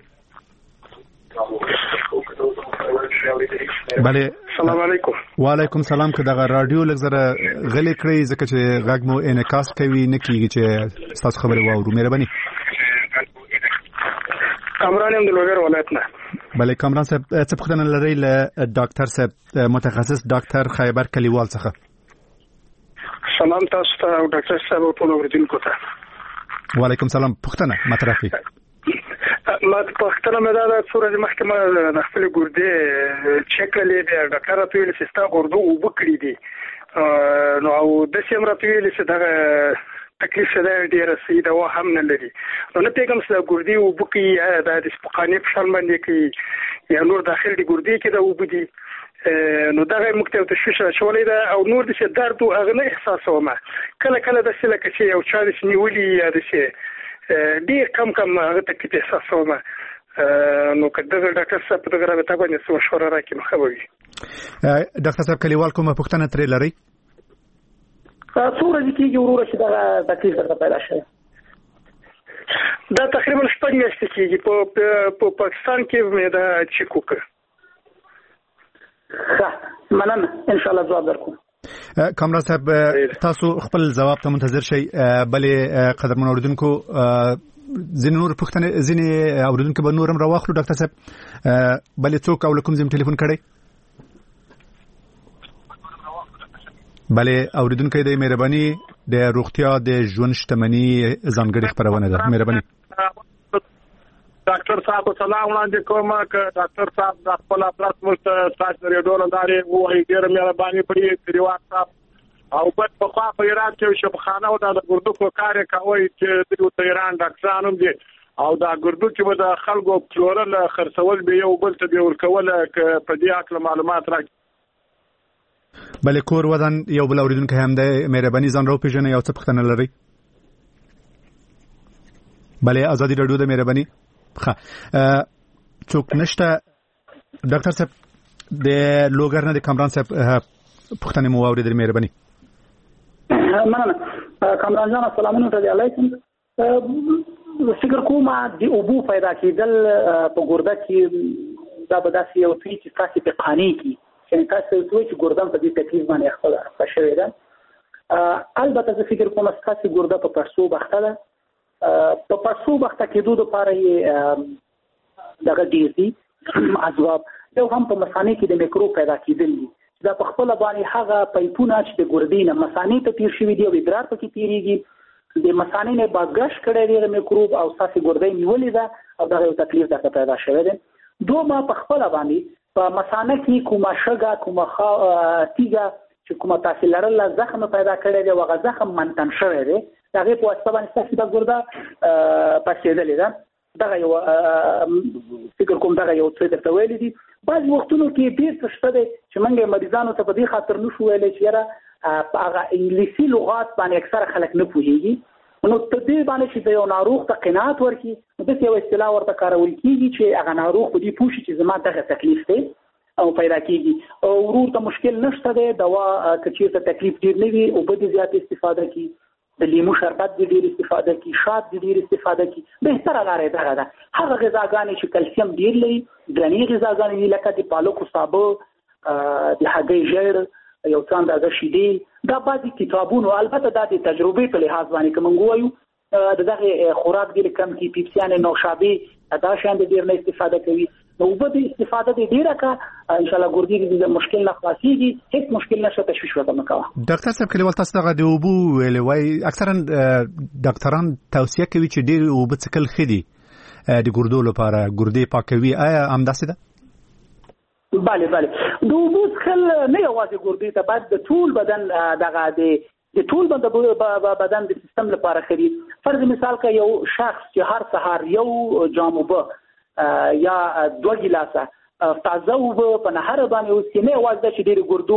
بله، السلام علیکم. وعلیکم سلام. که دغه رادیو لږ زره غلې کړئ ځکه چې غږ مو انعکاس کوي، نه کېږي چې ستاسو خبرې واورو. مهرباني. کامران یم د لوګر ولایت نه. بله کامران صاحب، څه پوښتنه لرئ له ډاکټر صاحب متخصص ډاکټر خیبر کلیوال څخه؟ سلام تاسو ته او ډاکټر صاحب او ټول اوریدونکو ته. وعلیکم سلام. پوښتنه مطرح کړئ. ما پوښتنه مې دا ده څو ورځې مخکې ما د خپلې ګردې چک کړلې دي، ډاکټر راته ویلي چې ستا ګردو اوبه کړي دي، نو او داسې هم راته ویلي چې دغه تکلیف شته ډیره سي دوا هم نه لري. نو نه پیغام سره ګردي او بوکي د سپقانې په شان باندې کې یا نور داخل دي ګردي کې د وبدي، نو دا غیر مکتب تشویش شولې ده او نور د څه درد او اغنه احساسوم. کله کله د څه لکه چې یو چا د سنیولي یا د څه ډیر کم کم هغه تکلیف احساسوم. نو کله ډاکټر صاحب په دغه راته باندې څه مشوره راکړي نو خبري. ډاکټر صاحب کلیوال کومه پوښتنه ترې لري؟ څو ورځې کېږي وروره چې دغه تکلیف درته پیدا شوی؟ دا تقریبا شپږ میاشتې کېږي. په پاکستان کې مې دا چیک وکړ. ښه، مننه. انشاءالله جواب درکوم. کامران صاحب تاسو خپل جواب ته منتظر شئ. بلې قدرمن اوریدونکو ځینې نور پوښتنې ځینې اوریدونکو به نور هم راواخلو. ډاکټر صاحب بلې څوک او له کوم ځای ټلیفون کړی؟ بله اوریدونکي دی مهرباني د روغتیا د ژوند شتمني ځانګړي خبرونه ده. مهرباني. ډاکټر صاحب سلام وړاندې کوم. که ډاکټر صاحب د خپل افراد مست تاسو ریډیو لندارې وایي ډېر مهرباني پړي تریوات صاحب او په خوا په ایران کې شبخانه او د ګردو کو کار کوي چې د ایران ډاکټرانو دي او دا ګردو کې به د خلکو پلورل خرڅول به یو بل ته به ورکول ک په دې اړه معلومات راکړي. بله کور ودان یو بل اوریدونکو هم دی مهرباني ځان راوپېژنئ او څه پوښتنه لرئ؟ بله ازادي راډیو د مهرباني. ښه څوک نشته ډاکټر صاحب د لوګر نه د کامران صاحب پښتنې مو واورېدل مهرباني مننه کامران جان السلام علیکم فکر کوم د اوبو پیدا کېدل په ګرده کې دا به داسې یو څه چې تاسو په قانې کې چې تاسو دوی چې ګردان په دې تکلیف باندې اخته شوی ده البته زه فکر کوم چې تاسو ګرده په پرسو بخته ده په پرسو بخته کېدو لپاره یې دغه ډیر دي اسباب یو هم په مثانې کې د میکروب پیدا کېدل دي دا په خپل باندې هغه پایپونه چې د ګردې نه مثانې ته تیر شوي دي او ادرار پکې تیریږي د مثانې نه باګش کړی دی میکروب او تاسو ګردې نیولې ده او دا یو تکلیف درته پیدا شوی دی دوه په خپل باندې په مثانه کې کومه شګه کومه تیګه چې کومه تاسو لرل زخم پیدا کړی دی او هغه زخم منتن شوی دی هغه په واسطه باندې تاسو د ګرده پښېدلې ده دا یو فکر کوم دا یو څه درته ویل دي بعض وختونو کې ډېر څه شته دي چې موږ مریضانو ته په دې خاطر نشو ویلې چې یاره هغه انګلیسي لغات باندې اکثر خلک نه پوهیږي نو ته دې باندې چې یو ناروغ ته قناعت ورکړي نو د یو اصطلاح ورته کارول کیږي چې هغه ناروغ په دې پوښي چې زما دغه تکلیف دی او پیدا کیږي او ورور ته مشکل نشته دی دوا کچې ته تکلیف ډیر نه وي او به زیات استفاده کی د لیمو شربت د ډیر استفاده کی شات د ډیر استفاده کی بهتره لاره ده ده هغه غذاګانې چې کلسیم ډیر لري درنې غذاګانې لکه د پالکو سابه د هګۍ ژیړ یو څه اندازه شیدې دا بعضي کتابونو البته دا د تجربې په لحاظ باندې کوم وایو دغه خوراک ډیر کم کی پیپسیان نوشابه دا شان د ډیر نه استفاده کوي نو به د استفاده د ډیره کا ان شاء الله ګورګي د مشکل نه خلاصيږي هیڅ مشکل نشته تشویش وته مکوه ډاکټر صاحب کله ولته ستغه د اوبو ویلې وای اکثرا ډاکټران توصيه کوي چې ډیر اوبه څکل خدي د ګردو لپاره ګردې پاکوي آیا همداسې ده bale bale د اوبو څکل نه یوازې ګردې ته بعد د ټول بدن دغه د د ټول بدن د سیستم لپاره خري فرض مثال کا یو شخص چې هر سهار یو جام اوبه یا دوه ګلاسه تازه اوبه په نهر باندې وسینه وازده چې ډېر ګردو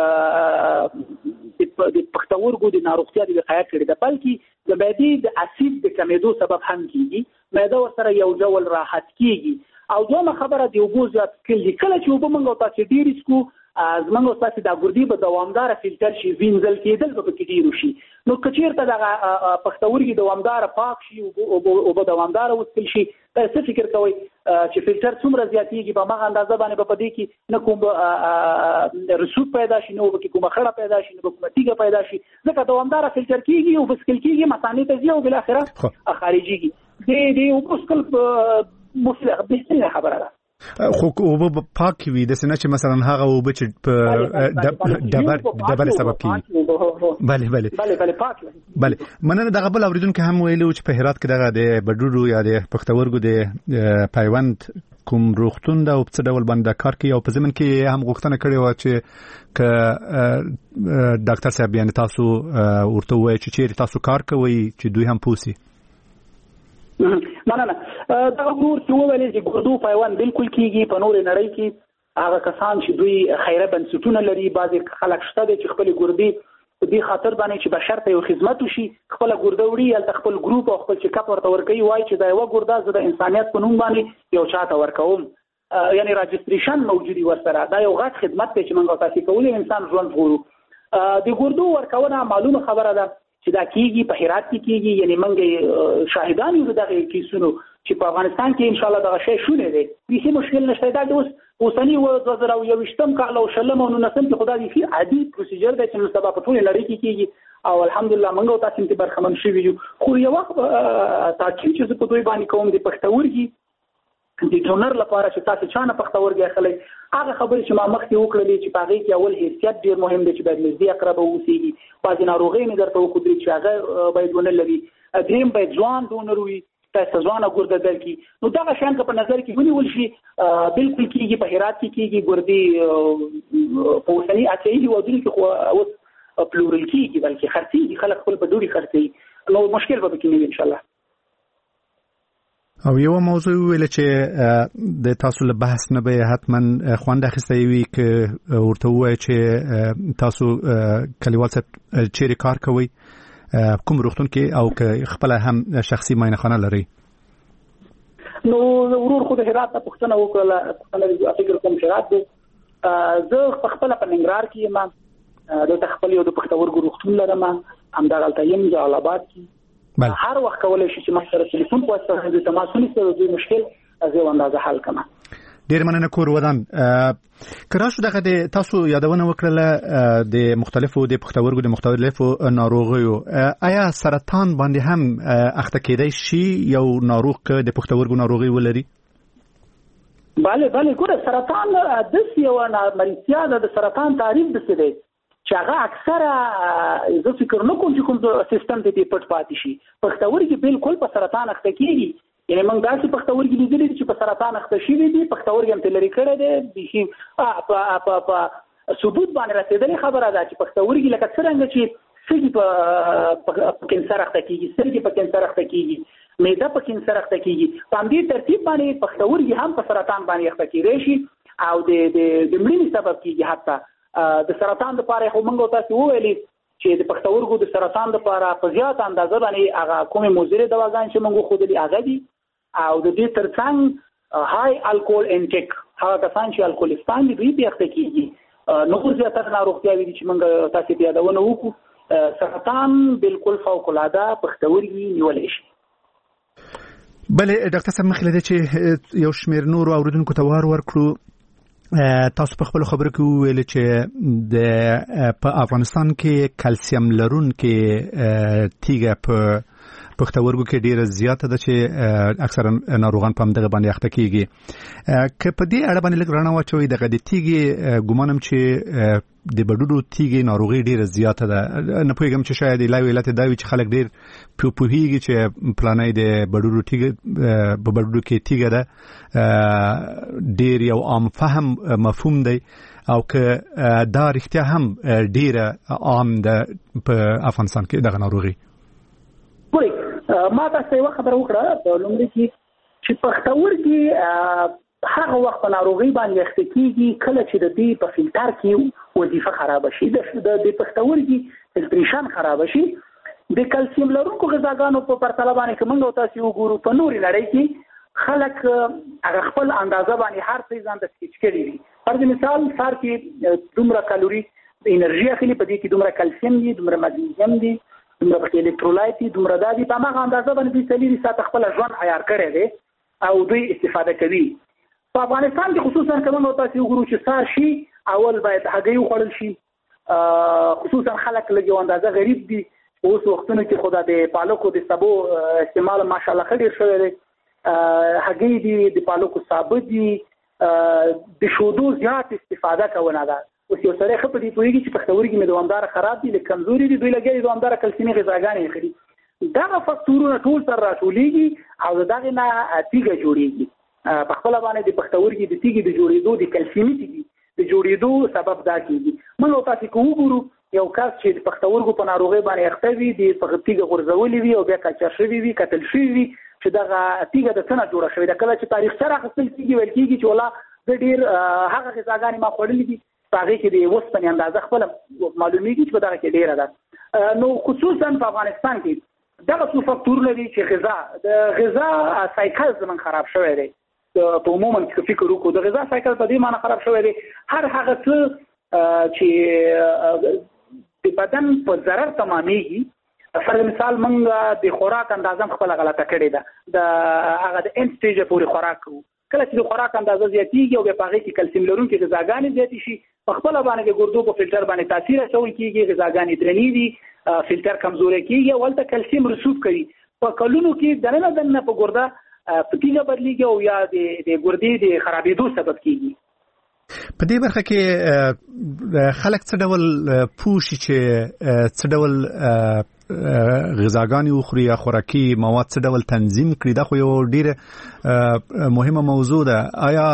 د پښتورګو د ناروغتیا د وقایه کړي ده بلکې د معدې د اسید د کمیدو سبب هم کیږي معده سره یو ډول راحت کیږي او دومره خبره دی اوبو زیات کلی کله چې اوبه موږ تاسو ډېر اسکو زمونږ تاسو د ګردې په دوامدار فلټر شي وینځل کېدل به کې ډیر شي نو کچیرته د پښتورګي دوامدار پاک شي او په دوامدار وسل شي تاسو فکر کوئ چې فلټر څومره زیاتېږي په هغه اندازه باندې په دې کې نه کوم رسوب پیدا شي نو به کومه خړه پیدا شي نو کومه تیګه پیدا شي ځکه دوامدار فلټر کېږي او بسکل کېږي مثانې ته ځي او بل اخره خارجيږي دې دې او بسکل مفلغ به خبره ده خو اوبه پاک وي د سینه چې مثلا هغه اوبه چې په دبر دبر سبب کیږي bale bale bale bale پاک bale مننه دغه بل اوریدونکو هم ویلو چې په هرات کې دغه د بډوډو یا د پښتورګو د پیوند کوم روغتون دا په څه ډول باندې کار کوي او په زمين کې هم غوښتنه کړې و چې ک ډاکټر صاحب یعنی تاسو ورته وایي چې چیرې تاسو کار کوي چې دوی هم پوسی مننه دا نور چې وویل چې ګردو پیوند بالکل کیږي په نور نړۍ کې هغه کسان چې دوی خیره بنسټونه لري بعضی خلک شته چې خپل ګردي په دې خاطر باندې چې بشر ته یو خدمت وشي خپل ګرده وړي ال خپل ګروپ او خپل چیک اپ ورته ورکوي وای چې دا یو ګرده زده انسانيت په نوم باندې یو چاته ورکوم یعنی راجستریشن موجودي ورسره دا یو غټ خدمت دی چې موږ تاسو کولای انسان ژوند غوړو د ګردو ورکونه معلومه خبره ده چې دا کیږي په هرات کې کیږي یعنی موږ شاهدان یو دغه کیسونو چې په افغانستان کې ان شاء الله دغه شی شونه دي هیڅ مشکل نشته دا اوس اوسنی و دوه زره یوویشتم کال او شلم او نسم کې خدای دې عادي پروسیجر دی چې سبب په ټول لړۍ کې کیږي او الحمدلله موږ تاسو ته برخمن شوي یو خو یو وخت تاکید چې په دوی باندې کوم د پښتورګي د ډونر لپاره چې تاسو چانه پښتورګي اخلي هغه خبرې چې ما مخکې وکړلې چې په هغه کې اول حیثیت ډیر مهم دی چې باید نږدې اقرب اوسېږي بعضې ناروغۍ مې درته وښودلې چې هغه باید ونه لري دریم باید ځوان ډونر وي تاسو ځوانه ګرده درکړي نو دغه شیان که په نظر کې ونیول شي بالکل کېږي په هرات کې کېږي ګردې په اوسني اچایي هېوادونو کې خو اوس پلورل کېږي بلکې خرڅېږي خلک خپل په ډوډۍ خرڅوي نو مشکل به پکې نه وي انشاءالله او یو موضوع ویل چې د تاسو له بحث نه به حتما خوند اخیسته وي ک ورته وای چې تاسو کلیوال څخه چیرې کار کوي کوم روغتون کې او ک خپل هم شخصي معاینه خانه لري نو ورور خو د هرات په پښتنه وکړه په فکر کوم شرات دی زه په خپل په ننګرهار کې ما د تخپل یو د پښتورګو روغتون لرم همدغلته یم جلال آباد کې هر وخت کولای شي چې ما سره ټلیفون په واسطه د تماس ونیسم د مشکل از یو اندازه حل کړم. ډیر مننه کور ودان کړه شو دغه د تاسو یادونه وکړه د مختلفو د پښتورګو د مختلفو ناروغیو آیا سرطان باندې هم اخته کېدای شي یو ناروغ د پښتورګو ناروغي ولري؟ bale bale ګوره سرطان د یو مرضیا د سرطان تعریف د څه دی چې هغه اکثره زه فکر نه کوم چې کوم سیستم ته پټ پاتې شي. پښتورګي بالکل په سرطان اخته کیږي یعنی موږ داسې پښتورګي لیدلي چې په سرطان اخته شوي دي پښتورګي هم تلری کړی دی بيخي په په ثبوت باندې رسیدلې خبره ده چې پښتورګي لکه څنګه چې سږي په کینسر اخته کیږي سږي په کینسر اخته کیږي معده په کینسر اخته کیږي په دې ترتیب باندې پښتورګي هم په سرطان باندې اخته کیږي شي او د د مړینې سبب کیږي. حتی د سرطان لپاره خو موږ تاسو وویلي چې د پښتورګو د سرطان لپاره په زیات اندازه باندې هغه کومه مضره دواګان چې موږ خو د هغه دي او د دې ترڅنګ های الکول انټیک هغه کسان چې الکولستان دي دوی په اخته کیږي نو خو زیاتره ناروغتیاوي دي چې موږ تاسو ته یادونه وکړو سرطان بالکل فوق العاده پښتورګي نیولې شي. بله ډاکټر صاحب مخکې لدی چې یو شمېر نور اوریدونکو ته وار ورکړو تاسو په خپل خبرو کې ویل چې د په افغانستان کې کلسیم لرونکي تیږه په پښتورګو کې ډیره زیاته ده چې اکثرا ناروغان په همدغه باندې اخته کیږي. که په دې اړه باندې لږ رڼا واچوي دغه د تیږې ګمانم چې د بډوډو تیږې ناروغي ډیره زیاته ده نه پوهیږم چې شاید لای علت دا وي چې خلک ډیر په پوهیږي چې پلانای د بډوډو تیږه په بډوډو کې تیږه ده ډیر یو عام فهم مفهوم دی او که دا رښتیا هم ډیره عام ده په افغانستان کې دغه ناروغي. وای ما تاسو یو خبر وکړه په لومړي کې چې پښتورګي هغه وخت ناروغي باندې اخته کیږي کله چې د دې په فلټر کې وظیفه خراب شي د د پښتورګي فلټریشن خراب شي د کلسیم لرونکو غذاګانو په پرتله باندې کوم نو تاسو وګورو په نوري لړۍ کې خلک هغه خپل اندازه باندې هر څه ځان د سکیچ کړي دي. پر مثال سار کې دومره کالوري د انرژي اخلي په دې کې دومره کلسیم دي دومره مګنیزیم دي دومره پکې الکترولایت دي دومره دادي په هغه اندازه باندې سلیری سات خپل ژوند عیار کړي دي او دوی استفاده کوي. په افغانستان کې خصوصا کوم نو تاسو وګورئ چې سار شي اول باید هګۍ وخوړل شي خصوصا خلک لږ اندازه غریب دي اوس وختونه کې خدا د پالکو د سبو استعمال ماشاءالله خډیر شوی دی هګۍ دي د پالکو ثابت دي د شودو زیات استفاده کوونه ده. اوس یو سره خپل دی پوهیږي چې پښتورګي مې دوامدار خراب دي لکه کمزوري دي دوی لګي دوامدار کلسیمي غذاګانې خوري دا فاکتورونه ټول سره راټولېږي او دغه نه تیږه جوړیږي. په خپل باندې د پښتورګي د تیږې د جوړېدو د کلسیمي تیږې د جوړېدو سبب دا کیږي. موږ تاسو کو وګورو یو کس چې د پښتورګو په ناروغي باندې اخته وي د پښتورګي غورځولې وي او بیا کچا شوی وي کتل شوی وي چې دغه تیږه د څنګه جوړه شوې ده کله چې تاریخ سره خپل تیږي ول کیږي چې ولا د ډیر هغه غذاګانې ما خوړلې دي هغه کې د وسپنې اندازه خپل معلومیږي چې دغه کې ډیره ده. نو خصوصا په افغانستان کې دغه څو فاکتورونه دي چې غذا د غذا سایکل زمون خراب شوی دی. په عموما چې فکر وکړو د غذا سایکل په دې معنی خراب شوی دی هر هغه څه چې د بدن په ضرر تمامېږي پر مثال موږ د خوراک اندازه خپل غلطه کړې ده د هغه د ان سټیج پورې خوراک کوو کله چې د خوراک اندازه زیاتېږي او بیا په هغه کې کلسیم لرونکي غذاګانې زیاتې شي په خپل باندې د ګردو په فلټر باندې تاثیر اچول کېږي غذاګانې درنې دي فلټر کمزوري کېږي او ولته کلسیم رسوب کوي په کلونو کې دنه دنه په ګرده پتیګه بدلیږي او یا د ګردې د خرابېدو سبب کیږي. په دې برخه کې خلک څه ډول پوښي چې څه ډول غذاګانې وخوري یا خوراکي مواد څه ډول تنظیم کړي دا خو یو ډیره مهمه موضوع ده. آیا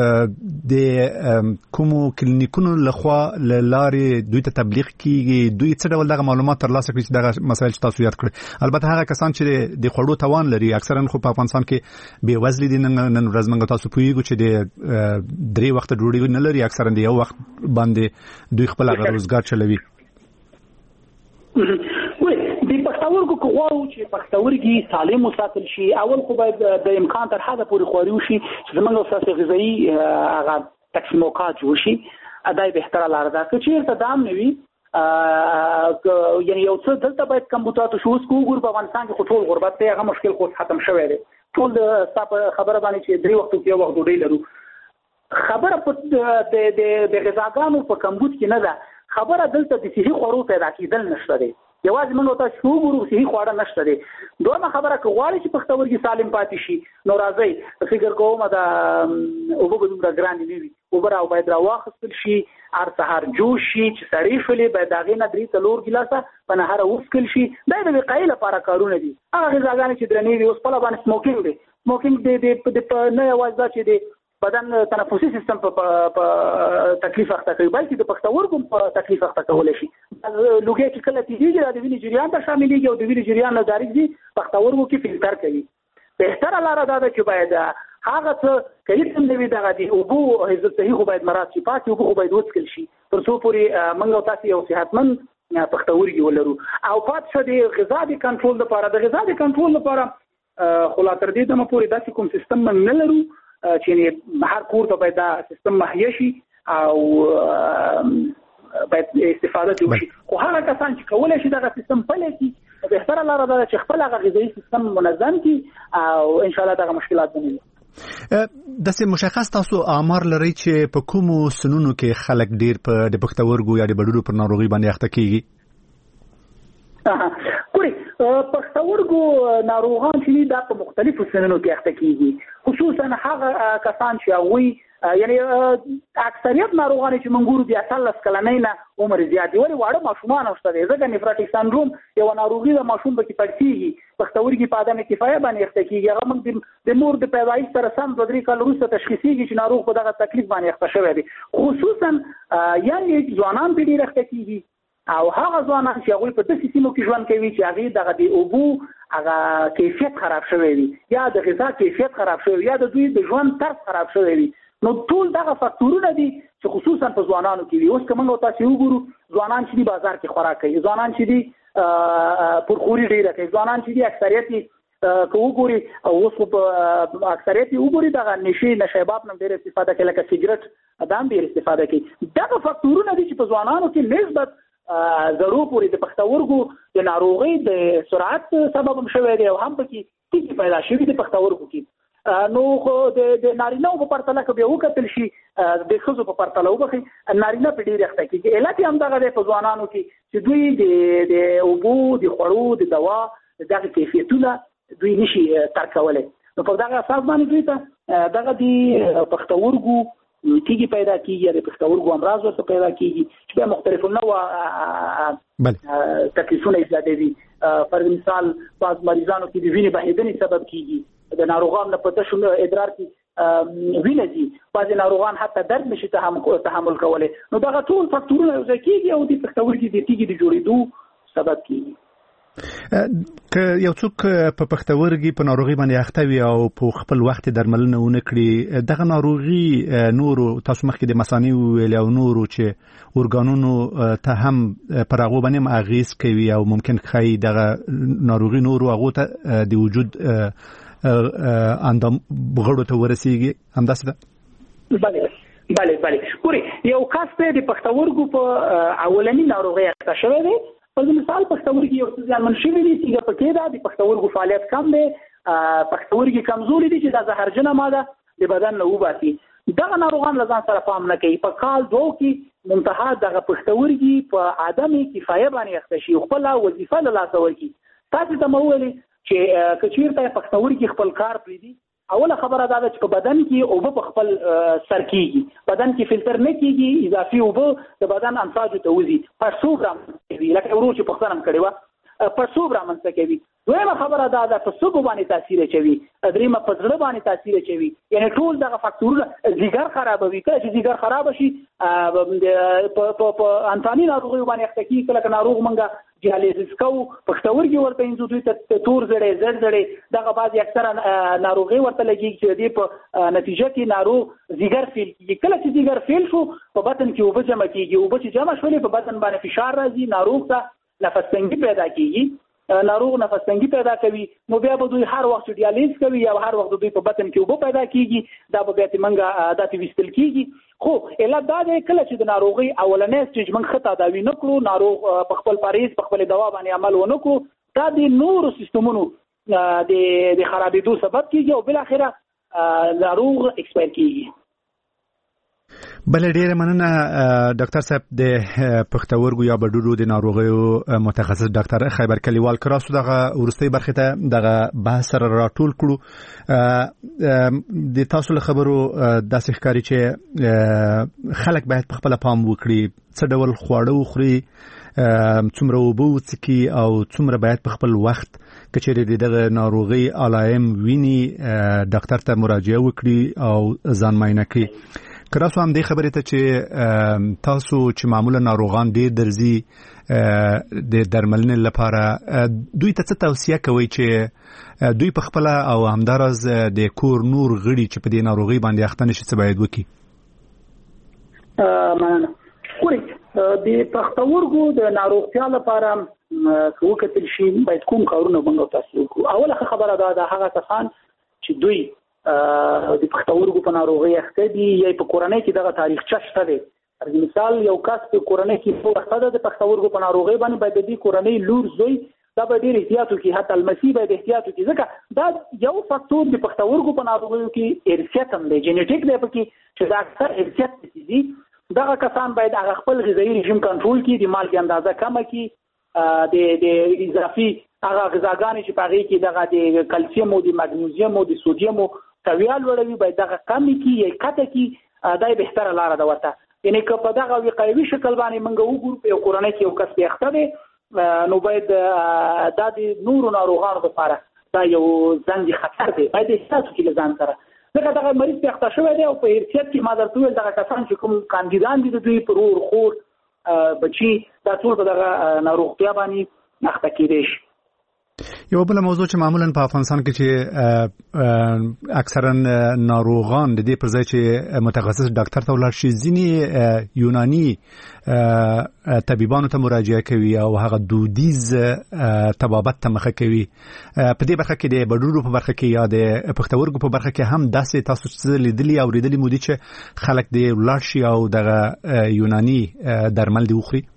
د کومو کلینیکونو لخوا لارې دوی ته تبلیغ کیږي دوی څه ډول دغه معلومات ترلاسه کړي چې دغه مسایل چې تاسو یاد کړی البته هغه کسان چې د خوړو توان لري اکثرا خو په افغانستان کې بې وزلي دي نن ورځ موږ تاسو پوهیږو چې د درې وخت ډوډۍ نه لري اکثرا د یو وخت باندې دوی خپل روزګار چلوي. پښتورګو کو غواړو چې پښتورګي سالم وساتل شي اول خو باید د امکان تر حده پورې خوري وشي چې زموږ اساسي غذایی هغه تقسیم اوقات جوړ شي ادای بهتره لار ده که چیرته دام نه وي یعنی یو څه دلته باید کمبوتات شو اوس کوګور په افغانستان کې ټول غربت ته هغه مشکل خو ختم شوی دی ټول د خبره باندې چې درې وختو کې وخت ډوډۍ لرو خبره په د د غذاګانو په کمبود کې نه ده خبره دلته د صحي خوړو پیدا کېدل نشته دی یوازې موږ تاسو وګورو صحي خواړه نشته دی دویمه خبره که غواړئ چې پښتورګي سالم پاتې شي نو راځئ فکر کوم دا اوبه به دومره ګرانې نه وي اوبه را باید راواخیستل شي هر سهار جوش شي چې سړې شولې باید د هغې نه درې څلور ګیلاسه په نهاره وڅښل شي دا د وقایې لپاره کارونه دي هغه غذاګانې چې درنې دي اوس خپله باندې سموکینګ دی سموکینګ د نه یوازې دا چې دی بدن تنفسي سیستم په تکلیف اخته کوي بلکې د پښتورګو په تکلیف اخته کولی شي لوګي چې کله تیږي د وینې جریان ته شاملېږي او د وینې جریان نه ډایرکټ دي پښتورګو کې فلټر کوي بهتره لاره دا ده چې باید هغه څه کوي چې نوی دغه دي او بو حفظ صحیح خو باید مراعات شي پاتې او بو باید وڅکل شي تر څو پورې موږ تاسو یو صحتمند پښتورګي ولرو او پات شو د غذا د کنټرول لپاره د غذا د کنټرول لپاره خو لا تر دې دمه پورې داسې کوم سیستم من نه لرو چې هر کور ته باید دا سیستم مهیا شي او باید استفاده وشي خو هغه کسان چې کولی شي دغه سیستم پلی کړي بهتره لاره ده چې خپل هغه غذایي سیستم منظم کړي او انشاءالله دغه مشکلات به نه وي داسې مشخص تاسو آمار لرئ چې په کومو سنونو کې خلک ډیر په د پښتورګو یا د بډوډو پر ناروغي باندې اخته کیږي ګورئ پښتورګو ناروغان چې دا په مختلفو سنونو کې اخته کیږي خصوصا هغه کسان چې هغوی یعنی اکثریت ناروغان چې موږ ګورو د اتلس کلنۍ نه عمر زیات دي ولې واړه ماشومان شته دي ځکه نفراټیک سندروم یو ناروغي د ماشوم پکې پټ کیږي پښتورګي په عدم کفایه باندې اخته کیږي هغه موږ د مور د پیدایښت سره سم دوه درې کال وروسته تشخیصیږي چې ناروغ په دغه تکلیف باندې اخته شوی دی خصوصا یعنی ځوانان په ډېر اخته کیږي او هغه ځوانان چې هغوی په داسې سیمو کې ژوند کوي چې هغې دغه د اوبو هغه کیفیت خراب شوی وي یا د غذا کیفیت خراب شوی یا د دوی د ژوند طرز خراب شوی وي نو ټول دغه فاکتورونه دي چې خصوصا په ځوانانو کې وي اوس که موږ تاسو وګورو ځوانان چې دي بازار کې خوراک کوي ځوانان چې دي پرخوري ډېره کوي ځوانان چې دي اکثریت که وګوري اوس خو په اکثریت وګوري دغه نشې نشیبات نه ډېر استفاده کوي لکه سګرټ دا هم ډېر استفاده کوي دغه فاکتورونه دي چې په ځوانانو کې نسبت ضرور پورې د پښتورګو د ناروغۍ د سرعت سبب هم شوی دی او هم پکې تیږې پیدا شوي د پښتورګو کې نو خو د نارینهو په پرتله که بیا وکتل شي د ښځو په پرتله وبخي نارینه په ډېر اخته کېږي علت یې همدغه دی په ځوانانو کې چې دوی د اوبو د خوړو د دوا دغه کیفیتونه دوی نشي ترک کولی نو په دغه اساس باندې دوی ته دغه د پښتورګو تیږي پیدا کیږي د پښتورګو امراض ورته پیدا کیږي چې بیا مختلف نوع تکلیفونه ایجادوي دي پر مثال بعض مریضانو کې د وینې بهېدنې سبب کیږي د ناروغانو نه په تشو ادرار کې وینه دي بعضې ناروغان حتی درد نشي تحمل کولی نو دغه ټول فاکتورونه یو ځای کیږي او د پښتورګي د تیږې د جوړېدو سبب کیږي که یو څوک په پښتورګي په ناروغي باندې اخته وي او په خپل وخت درملنه ونه کړي دغه ناروغي نورو تاسو مخکې د مثانې ویل او نورو چې اورګانونو ته هم پر هغه باندې اغیز کوي او ممکن خای دغه ناروغي نورو هغه ته د وجود اندام بغړو ته ورسیږي همداسې ده بله بله بله ګوري یو کس ته د پښتورګو په اولنی ناروغي اخته شوی دی په مثال پښتورګي یو څه ځانمن شوي دي چې پکې دا د پښتورګو فعالیت کم دی پښتورګي کمزوري دي چې دا زهرجنه ماده د بدن نه وباسي دغه ناروغان له ځان سره پام نه کوي په کال دوه کې منتها دغه پښتورګي په عدم کفایه باندې اخته شي خپل وظیفه له لاسه ورکړي تاسو ته مو ویلي چې که چېرته پښتورګي خپل کار پرېږدي اوله خبره دا ده چې په بدن کې اوبه په خپل سر کېږي بدن کې فلټر نه کېږي اضافي اوبه د بدن امصاجو ته وځي پړسوب رامنځته کوي لکه ورور چې پښتنه هم کړې وه پړسوب رامنځته کوي دویمه خبره دا ده په سږو باندې تاثیر اچوي دریمه په زړه باندې تاثیر اچوي یعنې ټول دغه فاکتورونه ځیګر خرابوي کله چې ځیګر خرابه شي په انفاني ناروغیو باندې اخته کېږي کله که ناروغ موږ دیالیزس کوو پښتورګي ورته انځو دوی ته تور زړی زړ زړی دغه بعضې اکثره ناروغۍ ورته لګېږي چې د دې په نتیجه کې ناروغ ځیګر فیل کېږي کله چې ځیګر فیل شو په بدن کې اوبه جمع کېږي اوبه چې جمع شولې په بدن باندې فشار راځي ناروغ ته نفس تنګي پیدا کېږي ناروغ نفس تنګي پیدا کوي نو بیا به دوی هر وخت ډیالیز کوي یا هر وخت دوی په بطن کې وبو پیدا کیږي دا به بیا تمنګ داتې وستل کیږي خو اله دا د کله چې د ناروغي اولنې سټیج موږ خطا داوی نکړو ناروغ په خپل پاریز په خپل دوا باندې عمل ونکړو دا د نورو سیستمونو د د خرابېدو سبب کیږي او بل اخره ناروغ ایکسپایر کیږي. بل ډیره مننه ډاکټر صاحب د پښتورګو یا بډوډو د ناروغیو متخصص ډاکټر خیبر کلیوال کراسو دغه ورستۍ برخه ته دغه بحث سره راټول کړو. د تاسو له خبرو داسې ښکاري چې خلک باید په خپل پام وکړي څه ډول خواړه وخوري څومره اوبه وڅښي او څومره باید په خپل وخت کچېرې دغه ناروغي علائم ویني ډاکټر ته مراجعه وکړي او ځان معاینه کړي. کراسو هم دې خبرې ته چې تاسو چې معمولا ناروغان ډېر درځي د درملنې لپاره دوی ته څه توصیه کوي چې دوی په خپل او همدارز د کور نور غړي چې په دې ناروغي باندې اخته نشي څه باید وکړي؟ مننه. خوري د پښتورګو د ناروغتیا لپاره وکتل شي باید کوم کارونه موږ تاسو وکړو. اوله خبره دا ده هغه کسان چې دوی د پښتورګو په ناروغي اخته دي یا په کورنۍ کې دغه تاریخچه شته دی. پر مثال یو کس په کورنۍ کې په اخته ده د پښتورګو په ناروغي باندې باید د کورنۍ لور زوی دا به ډېر احتیاط وکړي حتی المسی باید احتیاط وکړي ځکه دا یو فاکتور د پښتورګو په ناروغیو کې ارثیت هم دی جینیټیک دی پکې چې دا اکثر ارثیت دي. دغه کسان باید هغه خپل غذایي رژیم کنټرول کړي د مالګې اندازه کمه کړي د د اضافي هغه غذاګانې چې په هغې کې دغه د کلسیم او د مګنیزیم او د سودیم تویال وړوي باید دغه کمی کی یا کته کی دا بهتره لار ده ورته. یعنی که په دغه وقایوي شکل باندې موږ وګورو په کورنۍ کې یو کس په اخته دی نو باید دا د نورو ناروغانو لپاره دا یو زنګ خطر دی باید احتیاط وکړي له ځان سره ځکه دغه مریض په اخته شوی دی او په ارثیت کې ما درته وویل دغه کسان چې کوم کاندیدان دي د دوی پر ور خور بچي دا ټول په دغه ناروغتیا باندې اخته کېدی شي. یو بل موضوع چې معمولا په افغانستان کې چې اکثرا ناروغان د دې پر ځای چې متخصص ډاکټر ته ولاړ شي ځینې یوناني طبيبانو ته مراجعه کوي او هغه دودیز طبابت ته مخه کوي. په دې برخه کې د بډوډو په برخه کې یا د پښتورګو په برخه کې هم داسې تاسو څه لیدلي او ریدلي مودي چې خلک د ولاړ شي او دغه یوناني درمل دی وخوري؟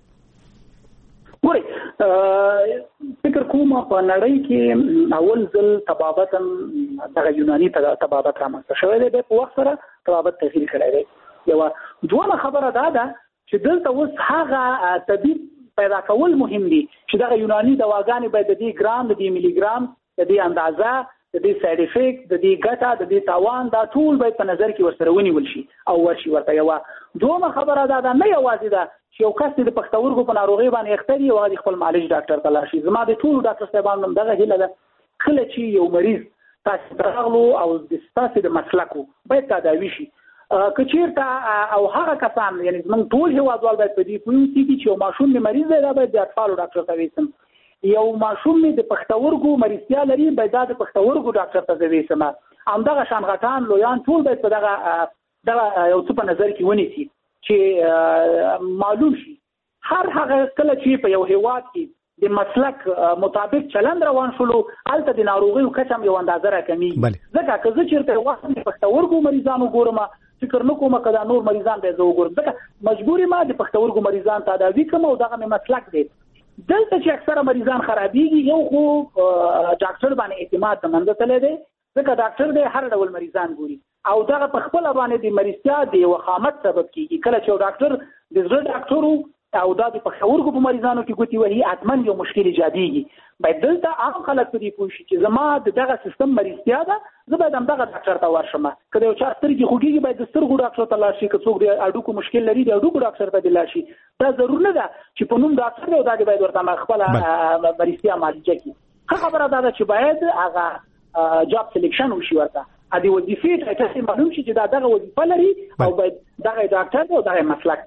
فکر کوم په نړۍ کې اول ځل طبابت دغه یوناني طبابت رامنځته شوی دی په وخت سره طبابت تغییر کړی دی. یو دوه خبره دا ده چې دلته اوس هغه طبيب پیدا کول مهم دي چې دغه یوناني دواګانې باید د دې ګرام د دې ملي ګرام د دې اندازه د دې ساید افیکټ د دې ګټه د دې تاوان دا ټول باید په نظر کې ورسره ونیول شي او ورشي ورته. یو دوه خبره دا ده نه یوازې ده چې یو کس د پښتورګو په ناروغي باندې اخته دی او د خپل معالج ډاکټر ته لاړ شي. زما د ټولو ډاکټر صاحبانو هم دغه هیله ده کله چې یو مریض تاسو راغلو او د تاسو د مسلکو باید تداوي شي که چیرته او هغه کسان یعنی زموږ ټول هیوادوال باید په دې پوه شي چې یو ماشوم د مریض دی دا باید د اطفالو ډاکټر ته ویسم یو ماشوم د پښتورګو مریضتیا لري باید د پښتورګو ډاکټر ته ویسم همدغه شان غټان لویان ټول باید په دغه دغه یو څه په نظر کې ونیسي چې معلوم شي هر هغه کله چې په یو هیواد کې د مسلک مطابق چلند روان شولو الته د ناروغي کچم یو اندازه راکمي ځکه که زه چیرته وخت په پښتورګو مریضانو ګورم فکر نه کوم کدا نور مریضان به زه وګورم ځکه مجبوري ما د پښتورګو مریضان تداوی کوم او دغه مسلک دی. دلته چې اکثره مریضان خرابېږي یو خو ډاکټر باندې اعتماد نه منځته دی ځکه ډاکټر دی هر ډول مریضان ګوري او دغه په خپل باندې د مریضتیا د وخامت سبب کیږي. کله چې ډاکټر د زړه ډاکټر او د پښتورګو په مریضانو کې ګوتې وهي اتمن یو مشکل ایجادېږي. باید دلته عام خلک په دې پوه شي چې زما د دغه سیستم مریضتیا ده زه باید همدغه ډاکټر ته ورشم. که د یو چا سترګې خوږېږي باید د سترګو ډاکټر ته لاړ شي، که څوک د هډوکو مشکل لري د هډوکو ډاکټر ته دې لاړ شي. دا ضرور نه ده چې په نوم ډاکټر دی او دا دې باید ورته خپله مریضتیا معالجه کړي. ښه خبره دا ده چې باید هغه جاب سلیکشن وشي ورته د وظیفې ټایټل معلوم شي چې دا دغه وظیفه لري او باید دغه ډاکټر دی او دغه مسلک دی.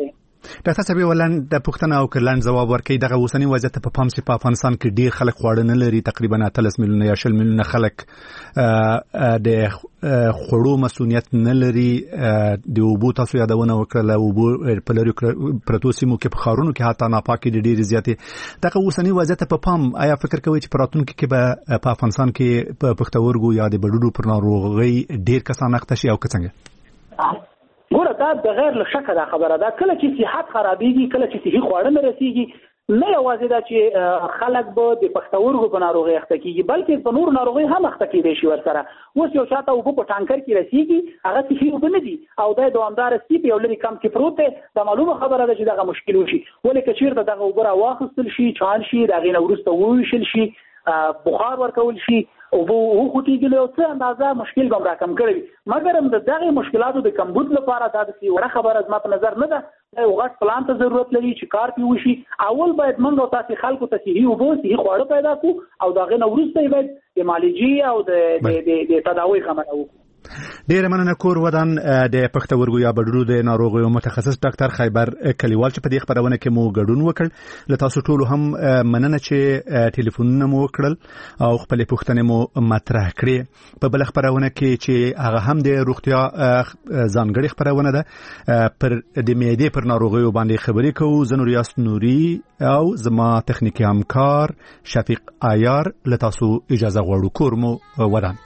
ډاکټر صاحب ولن د پښتنه او کلن جواب ورکړي دغه اوسنی وضعیت په پام سي په افغانستان کې ډیر خلک خواړه نه لري تقریبا اتلس میلیونه یا شل میلیونه خلک د خړو مسؤلیت نه لري د اوبو تاسو یادونه وکړه اوبو په لري پروتو سیمو کې په خارونو کې حتی ناپاکي ډیر زیاتې دغه اوسنی وضعیت په پام آیا فکر کوي چې پراتونکو کې به په افغانستان کې په پښتورګو یا د بډوډو پر ناروغي ډیر کسان اخته شي او څنګه ګوره دا د غیر له شکه دا خبره ده کله چې صحت خرابېږي کله چې صحي خواړه نه رسېږي نه یوازې دا چې خلک به د پښتورګو په ناروغۍ اخته کېږي بلکې په نورو ناروغۍ هم اخته کېدی شي ورسره اوس یو چاته اوبه په ټانکر کې رسېږي هغه صحي اوبه نه دي او دا دوامداره سي په یو لرې کم کې پروت دی دا معلومه خبره ده چې دغه مشکل وشي ولې که چېرته دغه اوبه راواخیستل شي چال شي د هغې نه وروسته وویشل شي بخار ورکول شي او وو خوټیږي او څه اندازه مشکل به راکم کړي مګر هم د دغه مشکلاتو د کمبود لپاره دا د وړه خبره زما په نظر نه ده یو غټ پلان ته ضرورت لري چې کار پی وشي اول باید موږ او تاسو خلکو ته صحي او صحي خواړه پیدا کړو او دغه نه وروسته باید د معالجې او د د تداوی خبره وکړو ډیر مننه کور ودان د پښتورګو یا بډرو د ناروغیو متخصص ډاکټر خیبر کلیوال چې په دې خبرونه کې مو ګډون وکړ له تاسو ټولو هم مننه چې ټلیفونونه مو وکړل او خپل پوښتنې مو مطرح کړې په بل خبرونه کې چې هغه هم د روغتیا ځانګړي خبرونه ده پر د معدې پر ناروغیو باندې خبرې کوو زنور یاس نوري او زما تخنیکی همکار شفیق عیار له تاسو اجازه غواړو کور مو ودان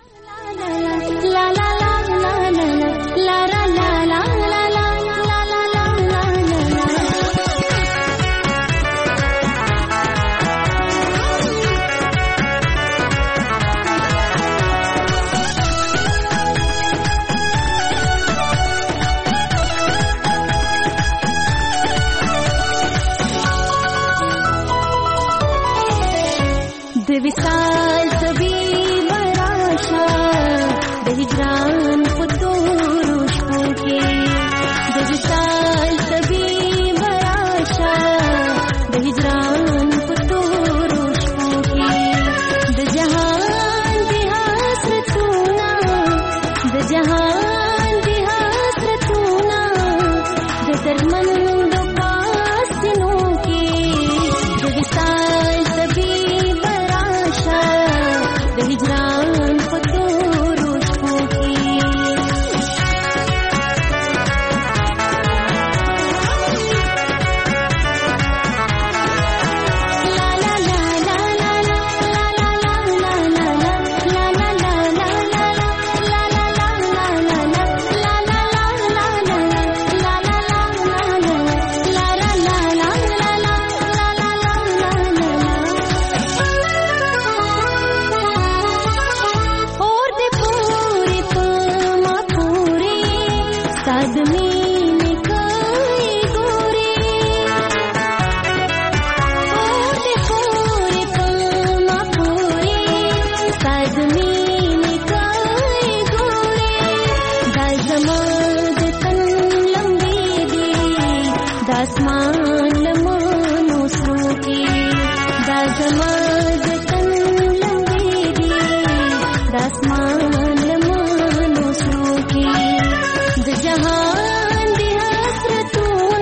विशाल सभी बराशा दहिग्रान पुतुरुषों के विशाल सभी बराशा दहिग्रान पुतुरुषों के द जहान बिहास रतूना द जहान बिहास रतूना द दर्मंद पासिनों के द विशाल सभी हिजरान पुतुरुषों की ला ला ला ला ला ला ला ला ला ला ला ला ला ला ला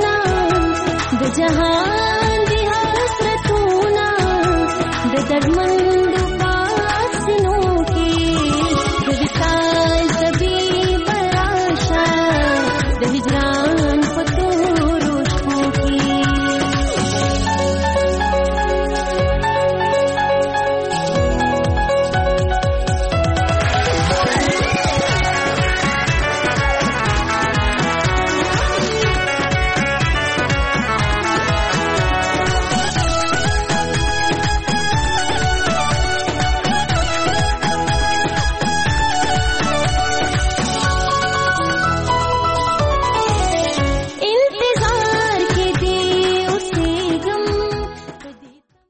जहान भी हसरतूना द दर्मन